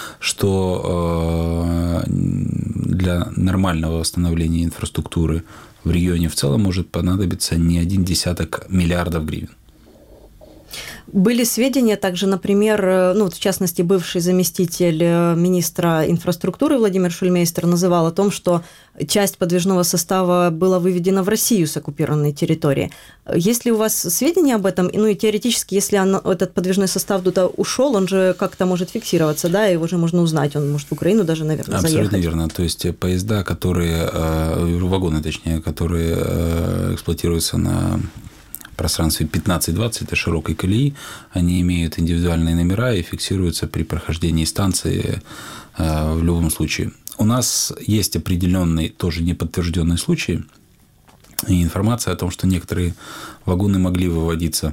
что э, для нормального восстановления инфраструктуры в регионе в целом может понадобиться не один десяток миллиардов гривен. Были сведения также, например, ну, в частности, бывший заместитель министра инфраструктуры Владимир Шульмейстер называл о том, что часть подвижного состава была выведена в Россию с оккупированной территории. Есть ли у вас сведения об этом? Ну и теоретически, если он, этот подвижной состав туда ушел, он же как-то может фиксироваться, да, его же можно узнать, он может в Украину даже, наверное, заехать. Абсолютно верно. То есть поезда, которые, вагоны, точнее, которые эксплуатируются на пространстве пятнадцать-двадцать, это широкой колеи, они имеют индивидуальные номера и фиксируются при прохождении станции э, в любом случае. У нас есть определенные, тоже неподтвержденные случаи, и информация о том, что некоторые вагоны могли выводиться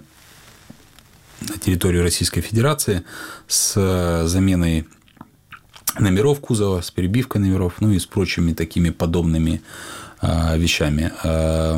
на территорию Российской Федерации с заменой номеров кузова, с перебивкой номеров, ну и с прочими такими подобными э, вещами. Э,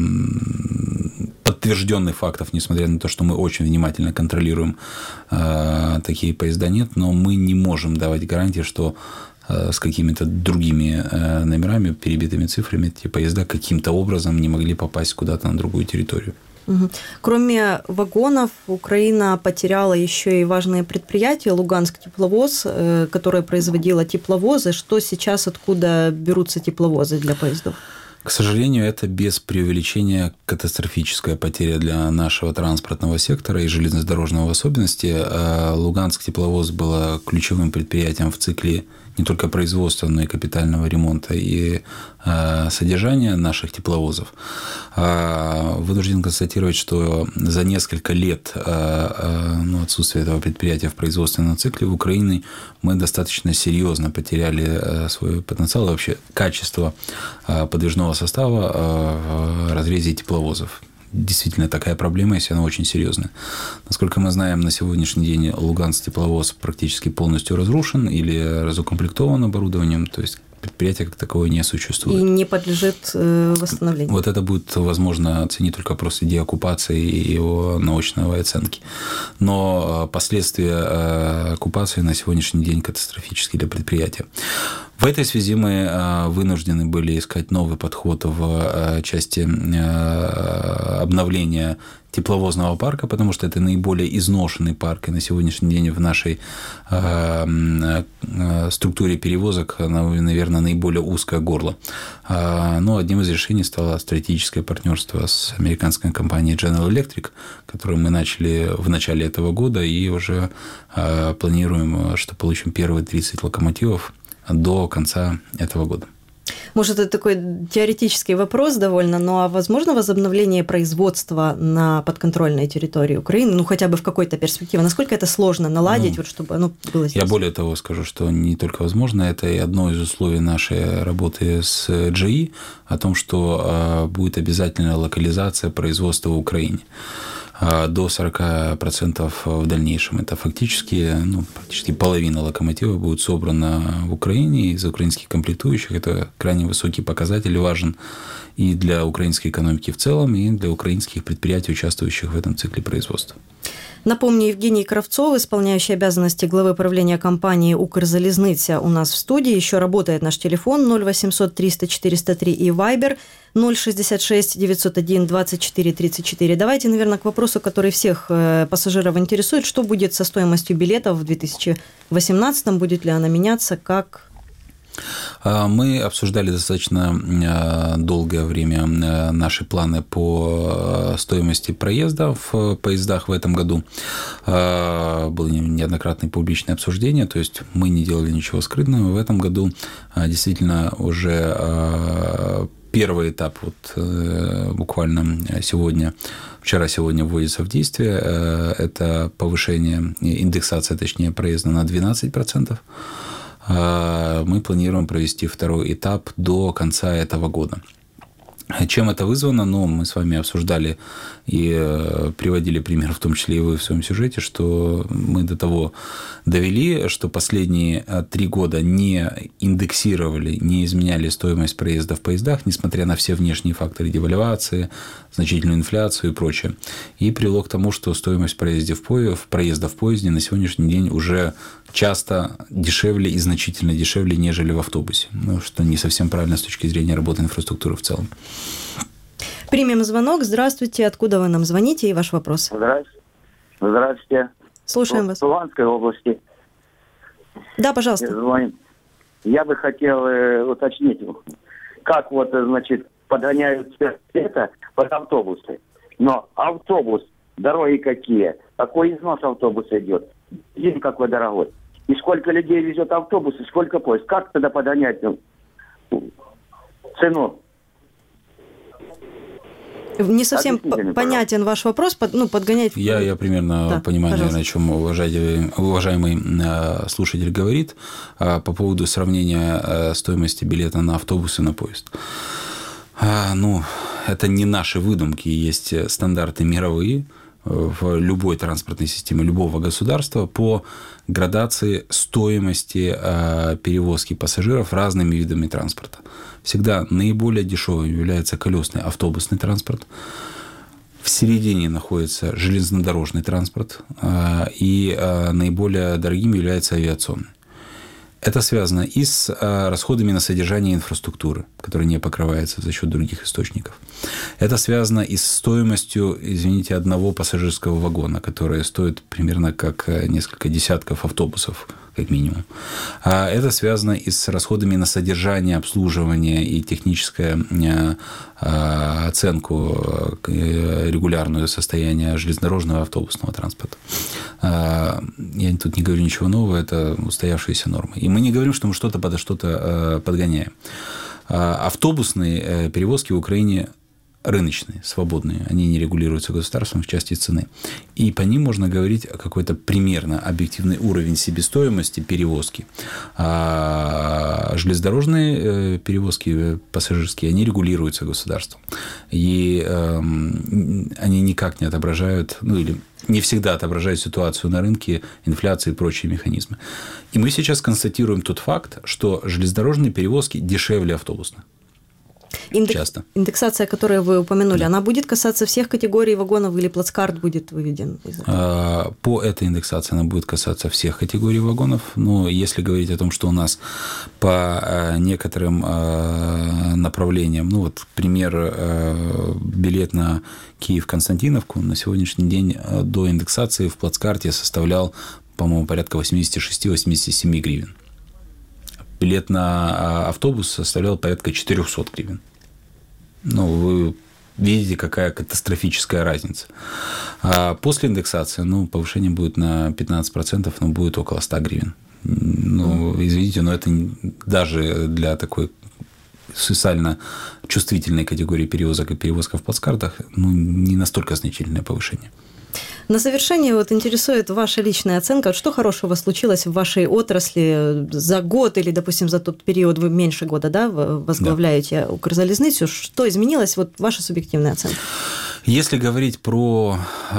Подтвержденных фактов, несмотря на то, что мы очень внимательно контролируем э, такие поезда, нет, но мы не можем давать гарантии, что э, с какими-то другими э, номерами, перебитыми цифрами, эти поезда каким-то образом не могли попасть куда-то на другую территорию. Угу. Кроме вагонов, Украина потеряла еще и важные предприятия. Луганск тепловоз, э, которое производило тепловозы. Что сейчас, откуда берутся тепловозы для поездов? К сожалению, это без преувеличения катастрофическая потеря для нашего транспортного сектора и железнодорожного в особенности. Луганск тепловоз был ключевым предприятием в цикле не только производства, но и капитального ремонта и содержания наших тепловозов. Вынужден констатировать, что за несколько лет ну, отсутствия этого предприятия в производственном цикле в Украине мы достаточно серьезно потеряли свой потенциал и вообще качество подвижного состава в разрезе тепловозов. Действительно, такая проблема, если она очень серьезная. Насколько мы знаем, на сегодняшний день Луганск тепловоз практически полностью разрушен или разукомплектован оборудованием, то есть предприятие как таковое не существует. И не подлежит восстановлению. Вот это будет возможно оценить только после деоккупации и его научной оценки. Но последствия оккупации на сегодняшний день катастрофические для предприятия. В этой связи мы вынуждены были искать новый подход в части обновления тепловозного парка, потому что это наиболее изношенный парк, и на сегодняшний день в нашей структуре перевозок, наверное, наиболее узкое горло. Но одним из решений стало стратегическое партнерство с американской компанией General Electric, которое мы начали в начале этого года, и уже планируем, что получим первые тридцать локомотивов до конца этого года. Может, это такой теоретический вопрос довольно, но а возможно возобновление производства на подконтрольной территории Украины, ну, хотя бы в какой-то перспективе? Насколько это сложно наладить, ну, вот, чтобы оно было здесь? Я более того скажу, что не только возможно, это и одно из условий нашей работы с джи и, о том, что будет обязательная локализация производства в Украине. До сорок процентов в дальнейшем. Это фактически, ну, практически половина локомотивов будет собрана в Украине из украинских комплектующих. Это крайне высокий показатель, важен и для украинской экономики в целом, и для украинских предприятий, участвующих в этом цикле производства. Напомню, Евгений Кравцов, исполняющий обязанности главы правления компании «Укрзалезниця», у нас в студии. Еще работает наш телефон ноль восемьсот триста четыреста три и Вайбер ноль шестьдесят шесть девятьсот один двадцать четыре тридцать четыре. Давайте, наверное, к вопросу, который всех пассажиров интересует. Что будет со стоимостью билетов в две тысячи восемнадцатом? Будет ли она меняться? Как? Мы обсуждали достаточно долгое время наши планы по стоимости проезда в поездах в этом году. Было неоднократное публичное обсуждение, то есть мы не делали ничего скрытного. В этом году действительно уже первый этап вот буквально сегодня, вчера-сегодня вводится в действие. Это повышение, индексация, точнее, проезда на двенадцать процентов. Мы планируем провести второй этап до конца этого года. Чем это вызвано? Ну, мы с вами обсуждали И приводили пример, в том числе и вы в своем сюжете, что мы до того довели, что последние три года не индексировали, не изменяли стоимость проезда в поездах, несмотря на все внешние факторы девальвации, значительную инфляцию и прочее. И привело к тому, что стоимость проезда в, поезде, проезда в поезде на сегодняшний день уже часто дешевле и значительно дешевле, нежели в автобусе. Ну, что не совсем правильно с точки зрения работы инфраструктуры в целом. Примем звонок. Здравствуйте. Откуда вы нам звоните и ваш вопрос? Здравствуйте. Здравствуйте. Слушаем вас. В Луганской области. Да, пожалуйста. Звоним. Я бы хотел э, уточнить, как вот, значит, подгоняют это под автобусы. Но автобус, дороги какие, какой износ автобуса идет, бензин какой дорогой. И сколько людей везет автобус, и сколько поезд. Как тогда подгонять ну, цену? Не совсем понятен ваш вопрос, под, ну, подгонять... Я, я примерно да, понимаю, пожалуйста. Наверное, о чем уважаемый, уважаемый слушатель говорит по поводу сравнения стоимости билета на автобус и на поезд. Ну, это не наши выдумки, есть стандарты мировые в любой транспортной системе любого государства по градации стоимости перевозки пассажиров разными видами транспорта. Всегда наиболее дешевым является колесный автобусный транспорт. В середине находится железнодорожный транспорт, и наиболее дорогим является авиационный. Это связано и с расходами на содержание инфраструктуры, которая не покрывается за счет других источников. Это связано и с стоимостью, извините, одного пассажирского вагона, который стоит примерно как несколько десятков автобусов, как минимум. А это связано и с расходами на содержание, обслуживание и техническую оценку регулярного состояния железнодорожного и автобусного транспорта. Я тут не говорю ничего нового, это устоявшиеся нормы. И мы не говорим, что мы что-то под что-то подгоняем. Автобусные перевозки в Украине рыночные, свободные, они не регулируются государством в части цены. И по ним можно говорить о какой-то примерно объективный уровень себестоимости перевозки. А железнодорожные перевозки пассажирские, они регулируются государством. И э, они никак не отображают, ну или не всегда отображают ситуацию на рынке, инфляции и прочие механизмы. И мы сейчас констатируем тот факт, что железнодорожные перевозки дешевле автобусных. Индекс, Часто. Индексация, которую вы упомянули, да. Она будет касаться всех категорий вагонов или плацкарт будет выведен? По этой индексации она будет касаться всех категорий вагонов. Но если говорить о том, что у нас по некоторым направлениям, ну вот пример, билет на Киев-Константиновку на сегодняшний день до индексации в плацкарте составлял, по-моему, порядка восемьдесят шесть - восемьдесят семь гривен. Билет на автобус составлял порядка четыреста гривен. Ну, вы видите, какая катастрофическая разница. А после индексации, ну, повышение будет на пятнадцать процентов, но будет около ста гривен. Ну, извините, но это даже для такой социально чувствительной категории перевозок и перевозка в плацкартах, ну, не настолько значительное повышение. На завершение вот интересует ваша личная оценка. Что хорошего случилось в вашей отрасли за год или, допустим, за тот период, вы меньше года, да, возглавляете да. Укрзалезницу. Что изменилось? Вот ваша субъективная оценка. Если говорить про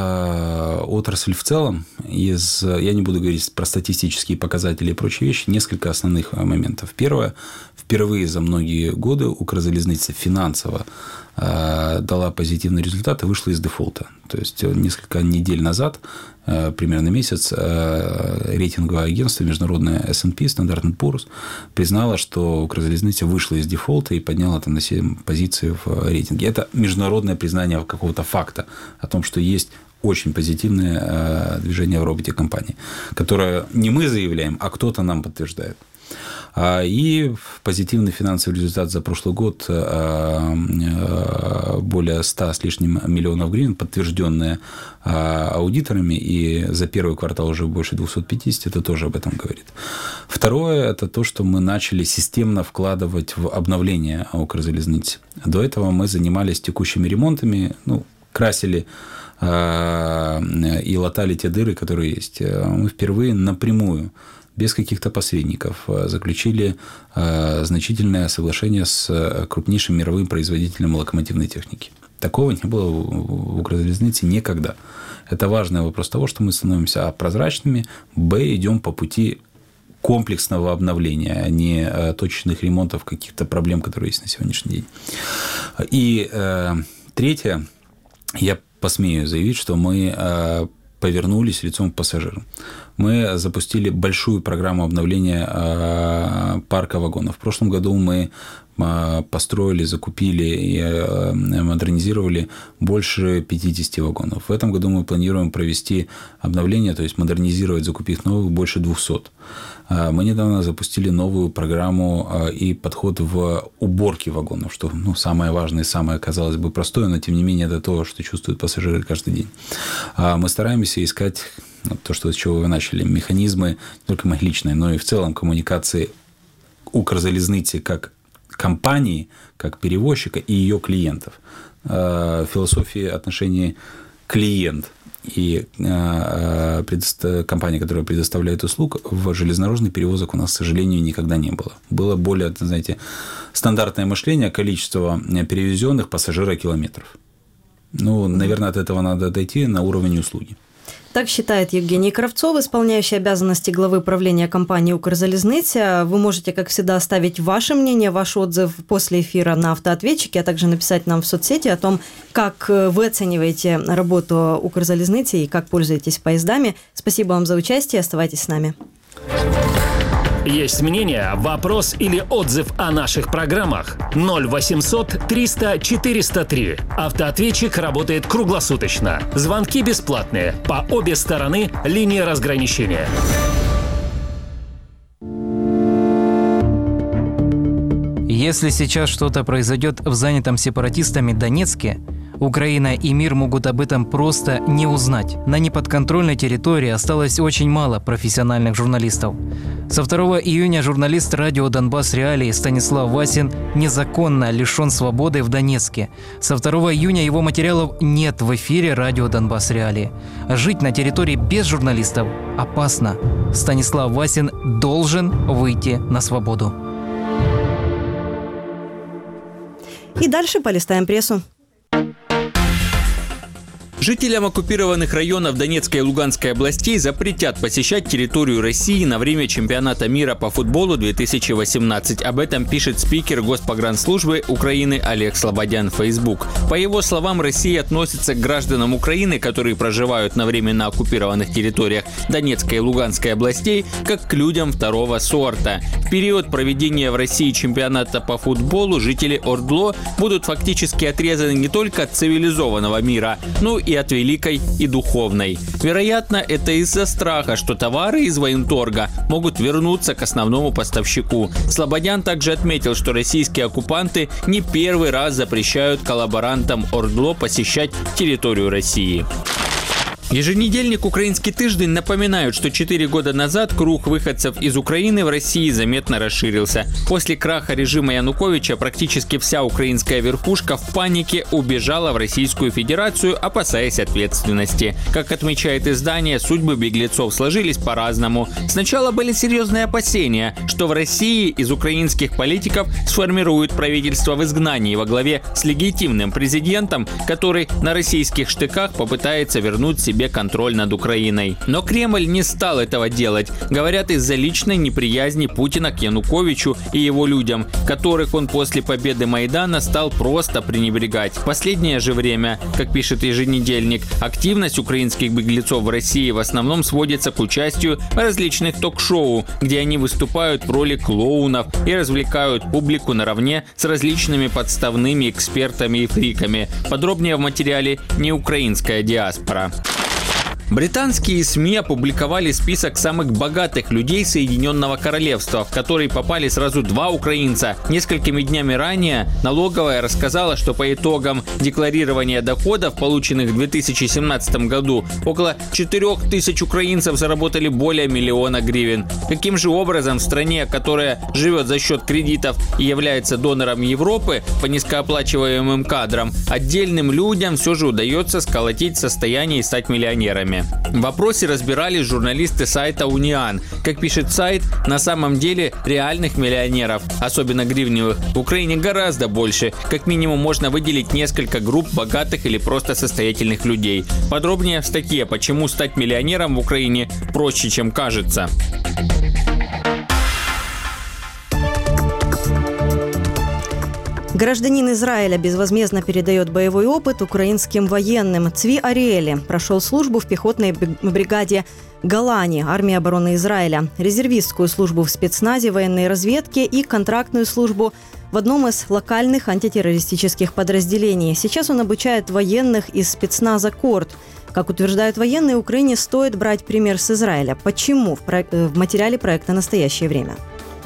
э, отрасль в целом, из, я не буду говорить про статистические показатели и прочие вещи, несколько основных моментов. Первое. Впервые за многие годы Укрзалезница финансово э, дала позитивный результат и вышла из дефолта. То есть несколько недель назад, э, примерно месяц, э, рейтинговое агентство международное эс энд пи, Standard энд Poor's, признало, что Укрзалезница вышла из дефолта и подняла там на семь позиций в рейтинге. Это международное признание какого-то факта о том, что есть очень позитивное движение в роботе-компании, которое не мы заявляем, а кто-то нам подтверждает. И позитивный финансовый результат за прошлый год более ста с лишним миллионов гривен, подтвержденные аудиторами, и за первый квартал уже больше двухсот пятидесяти, это тоже об этом говорит. Второе – это то, что мы начали системно вкладывать в обновление Укрзалезницы. До этого мы занимались текущими ремонтами, ну, красили и латали те дыры, которые есть. Мы впервые напрямую, без каких-то посредников, заключили значительное соглашение с крупнейшим мировым производителем локомотивной техники. Такого не было в Укрзалезнице никогда. Это важный вопрос того, что мы становимся, а, прозрачными, б, идем по пути комплексного обновления, а не точечных ремонтов каких-то проблем, которые есть на сегодняшний день. И э, третье, я посмею заявить, что мы э, повернулись лицом к пассажирам. Мы запустили большую программу обновления э, парка вагонов. В прошлом году мы построили, закупили и модернизировали больше пятьдесят вагонов. В этом году мы планируем провести обновление, то есть модернизировать, закупив новых больше двухсот. Мы недавно запустили новую программу и подход в уборке вагонов, что ну, самое важное, самое, казалось бы, простое, но тем не менее это то, что чувствуют пассажиры каждый день. Мы стараемся искать то, что, с чего вы начали, механизмы не только мои личные, но и в целом коммуникации Укрзалезницы как компании, как перевозчика и ее клиентов. Философия отношений клиент и компания, которая предоставляет услуг, в железнодорожный перевозок у нас, к сожалению, никогда не было. Было более, знаете, стандартное мышление, количество перевезенных пассажирокилометров. Ну, наверное, от этого надо дойти на уровень услуги. Так считает Евгений Кравцов, исполняющий обязанности главы правления компании «Укрзалезница». Вы можете, как всегда, оставить ваше мнение, ваш отзыв после эфира на автоответчике, а также написать нам в соцсети о том, как вы оцениваете работу «Укрзалезницы» и как пользуетесь поездами. Спасибо вам за участие. Оставайтесь с нами. Есть мнение, вопрос или отзыв о наших программах? ноль восемьсот триста четыреста три. Автоответчик работает круглосуточно. Звонки бесплатные. По обе стороны линии разграничения. Если сейчас что-то произойдет в занятом сепаратистами Донецке, Украина и мир могут об этом просто не узнать. На неподконтрольной территории осталось очень мало профессиональных журналистов. Со второго июня журналист радио «Донбасс Реалии» Станислав Васин незаконно лишен свободы в Донецке. Со второго июня его материалов нет в эфире радио «Донбасс Реалии». Жить на территории без журналистов опасно. Станислав Васин должен выйти на свободу. И дальше полистаем прессу. Жителям оккупированных районов Донецкой и Луганской областей запретят посещать территорию России на время чемпионата мира по футболу две тысячи восемнадцать. Об этом пишет спикер Госпогранслужбы Украины Олег Слободян в Facebook. По его словам, Россия относится к гражданам Украины, которые проживают на временно оккупированных территориях Донецкой и Луганской областей, как к людям второго сорта. В период проведения в России чемпионата по футболу жители Ордло будут фактически отрезаны не только от цивилизованного мира, но и от великой и духовной. Вероятно, это из-за страха, что товары из военторга могут вернуться к основному поставщику. Слободян также отметил, что российские оккупанты не первый раз запрещают коллаборантам Ордло посещать территорию России. Еженедельник «Украинский тиждень» напоминает, что четыре года назад круг выходцев из Украины в России заметно расширился. После краха режима Януковича практически вся украинская верхушка в панике убежала в Российскую Федерацию, опасаясь ответственности. Как отмечает издание, судьбы беглецов сложились по-разному. Сначала были серьезные опасения, что в России из украинских политиков сформируют правительство в изгнании во главе с легитимным президентом, который на российских штыках попытается вернуть себе контроль над Украиной. Но Кремль не стал этого делать, говорят, из-за личной неприязни Путина к Януковичу и его людям, которых он после победы Майдана стал просто пренебрегать. В последнее же время, как пишет еженедельник, активность украинских беглецов в России в основном сводится к участию в различных ток-шоу, где они выступают в роли клоунов и развлекают публику наравне с различными подставными экспертами и фриками. Подробнее в материале «Неукраинская диаспора». Британские СМИ опубликовали список самых богатых людей Соединенного Королевства, в который попали сразу два украинца. Несколькими днями ранее налоговая рассказала, что по итогам декларирования доходов, полученных в две тысячи семнадцатом году, около четырех тысяч украинцев заработали более миллиона гривен. Каким же образом в стране, которая живет за счет кредитов и является донором Европы по низкооплачиваемым кадрам, отдельным людям все же удается сколотить состояние и стать миллионерами? военными. В вопросе разбирались журналисты сайта «Униан». Как пишет сайт, на самом деле реальных миллионеров, особенно гривневых, в Украине гораздо больше. Как минимум можно выделить несколько групп богатых или просто состоятельных людей. Подробнее в статье «Почему стать миллионером в Украине проще, чем кажется». Гражданин Израиля безвозмездно передает боевой опыт украинским военным. Цви Ариэли прошел службу в пехотной бригаде Голани армии обороны Израиля, резервистскую службу в спецназе военной разведки и контрактную службу в одном из локальных антитеррористических подразделений. Сейчас он обучает военных из спецназа «Корд». Как утверждают военные, Украине стоит брать пример с Израиля. Почему? В, про... в материале проекта «Настоящее время».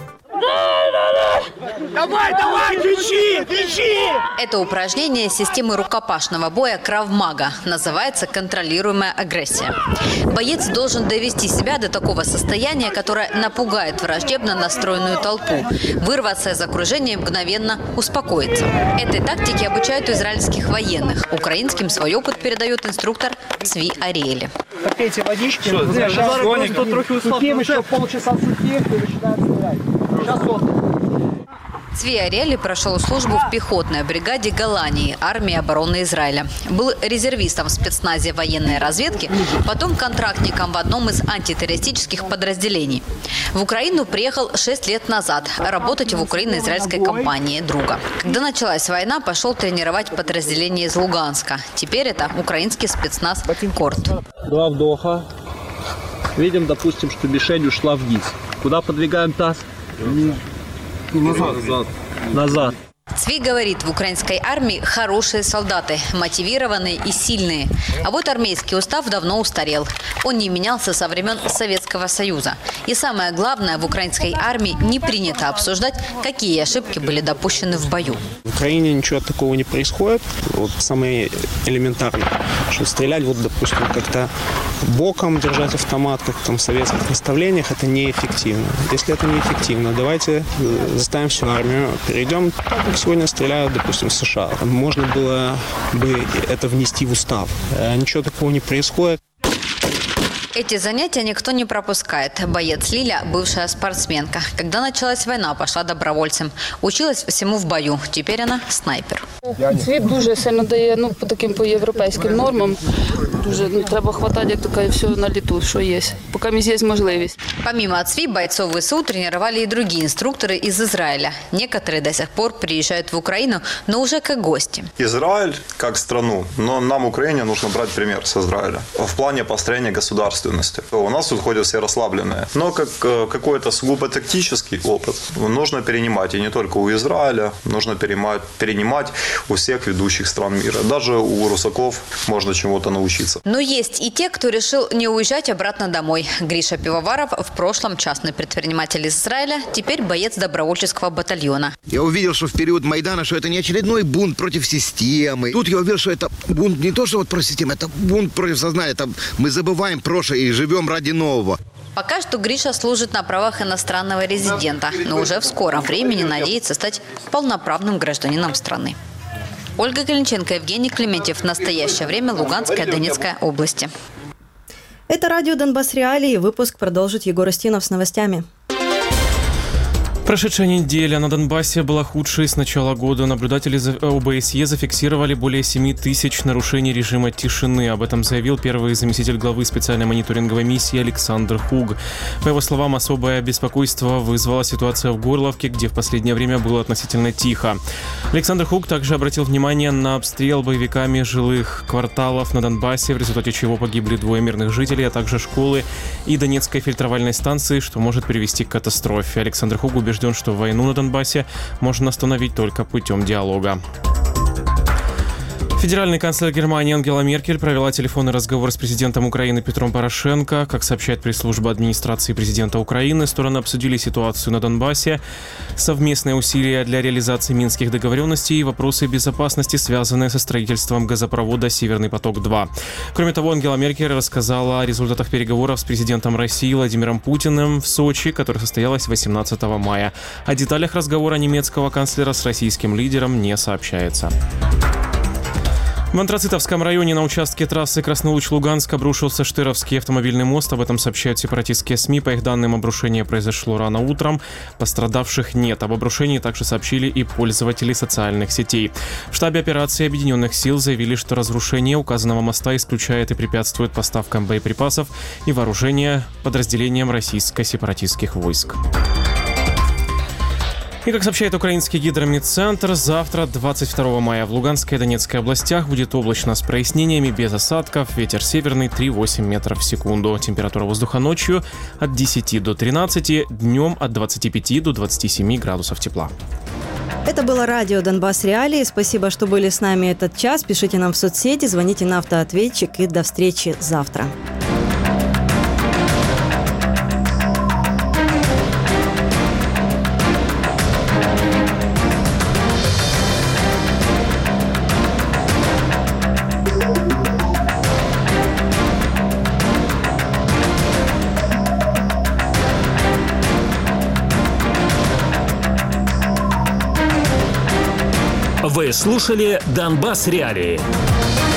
Давай, давай, кричи, кричи! Это упражнение системы рукопашного боя Крав-Мага. Называется «Контролируемая агрессия». Боец должен довести себя до такого состояния, которое напугает враждебно настроенную толпу, вырваться из окружения и мгновенно успокоиться. Этой тактике обучают израильских военных. Украинским свой опыт передает инструктор Цви Ариэли. Попейте водички. Сейчас еще полчаса сутки и начинают стрелять. Сейчас он. Цви Ариэли прошел службу в пехотной бригаде Голани армии обороны Израиля. Был резервистом в спецназе военной разведки, потом контрактником в одном из антитеррористических подразделений. В Украину приехал шесть лет назад работать в украино-израильской компании друга. Когда началась война, пошел тренировать подразделение из Луганска. Теперь это украинский спецназ «Корд». Два вдоха. Видим, допустим, что мишень ушла вниз. Куда подвигаем таз? Назад. Назад. Назад. Цви говорит, в украинской армии хорошие солдаты, мотивированные и сильные. А вот армейский устав давно устарел. Он не менялся со времен Советского Союза. И самое главное, в украинской армии не принято обсуждать, какие ошибки были допущены в бою. В Украине ничего такого не происходит. Вот самое элементарное, что стрелять, вот, допустим, как-то боком держать автомат, как там в советских наставлениях, это неэффективно. Если это неэффективно, давайте заставим всю армию, перейдем, как сегодня стреляют, допустим, в США. Можно было бы это внести в устав. Ничего такого не происходит. Эти занятия никто не пропускает. Боец Лиля – бывшая спортсменка. Когда началась война, пошла добровольцем. Училась всему в бою. Теперь она снайпер. Цвіт дуже сильно дає, ну, по таким по європейським нормам. Дуже, ну, треба хватати, як така, все на літу, що є. Поки є можливість. Помимо ЦВИ, бойцов ВСУ тренировали и другие инструкторы из Израиля. Некоторые до сих пор приезжают в Украину, но уже как гости. Израиль как страну, но нам, Украине, нужно брать пример с Израиля. В плане построения государственности. У нас тут ходят все расслабленные. Но как какой-то сугубо тактический опыт нужно перенимать. И не только у Израиля, нужно перенимать, перенимать у всех ведущих стран мира. Даже у русаков можно чему-то научиться. Но есть и те, кто решил не уезжать обратно домой. Гриша Пивоваров в прошлом частный предприниматель из Израиля, теперь боец добровольческого батальона. Я увидел, что в период Майдана, что это не очередной бунт против системы. Тут я увидел, что это бунт не то, что вот против системы, это бунт против сознания. Это мы забываем прошлое и живем ради нового. Пока что Гриша служит на правах иностранного резидента, но уже в скором времени надеется стать полноправным гражданином страны. Ольга Калинченко, Евгений Клементьев. В настоящее время Луганская, Донецкая области. Это радио «Донбасс Реалии». Выпуск продолжит Егор Устинов с новостями. Прошедшая неделя на Донбассе была худшей с начала года. Наблюдатели ОБСЕ зафиксировали более семи тысяч нарушений режима тишины. Об этом заявил первый заместитель главы специальной мониторинговой миссии Александр Хуг. По его словам, особое беспокойство вызвала ситуация в Горловке, где в последнее время было относительно тихо. Александр Хуг также обратил внимание на обстрел боевиками жилых кварталов на Донбассе, в результате чего погибли двое мирных жителей, а также школы и Донецкой фильтровальной станции, что может привести к катастрофе. Александр Хуг убежден, что войну на Донбассе можно остановить только путем диалога. Федеральный канцлер Германии Ангела Меркель провела телефонный разговор с президентом Украины Петром Порошенко. Как сообщает пресс-служба администрации президента Украины, стороны обсудили ситуацию на Донбассе, совместные усилия для реализации минских договоренностей и вопросы безопасности, связанные со строительством газопровода «Северный поток-два». Кроме того, Ангела Меркель рассказала о результатах переговоров с президентом России Владимиром Путиным в Сочи, которая состоялась восемнадцатого мая. О деталях разговора немецкого канцлера с российским лидером не сообщается. В Антрацитовском районе на участке трассы Краснолуч-Луганск обрушился Штыровский автомобильный мост. Об этом сообщают сепаратистские СМИ. По их данным, обрушение произошло рано утром. Пострадавших нет. Об обрушении также сообщили и пользователи социальных сетей. В штабе операции Объединенных сил заявили, что разрушение указанного моста исключает и препятствует поставкам боеприпасов и вооружения подразделениям российско-сепаратистских войск. И, как сообщает украинский гидрометцентр, завтра, двадцать второго мая, в Луганской и Донецкой областях будет облачно с прояснениями, без осадков, ветер северный три целых восемь десятых метров в секунду. Температура воздуха ночью от десяти до тринадцати, днем от двадцати пяти до двадцати семи градусов тепла. Это было радио «Донбасс Реалии». Спасибо, что были с нами этот час. Пишите нам в соцсети, звоните на автоответчик и до встречи завтра. Вы слушали «Донбасс Реалии».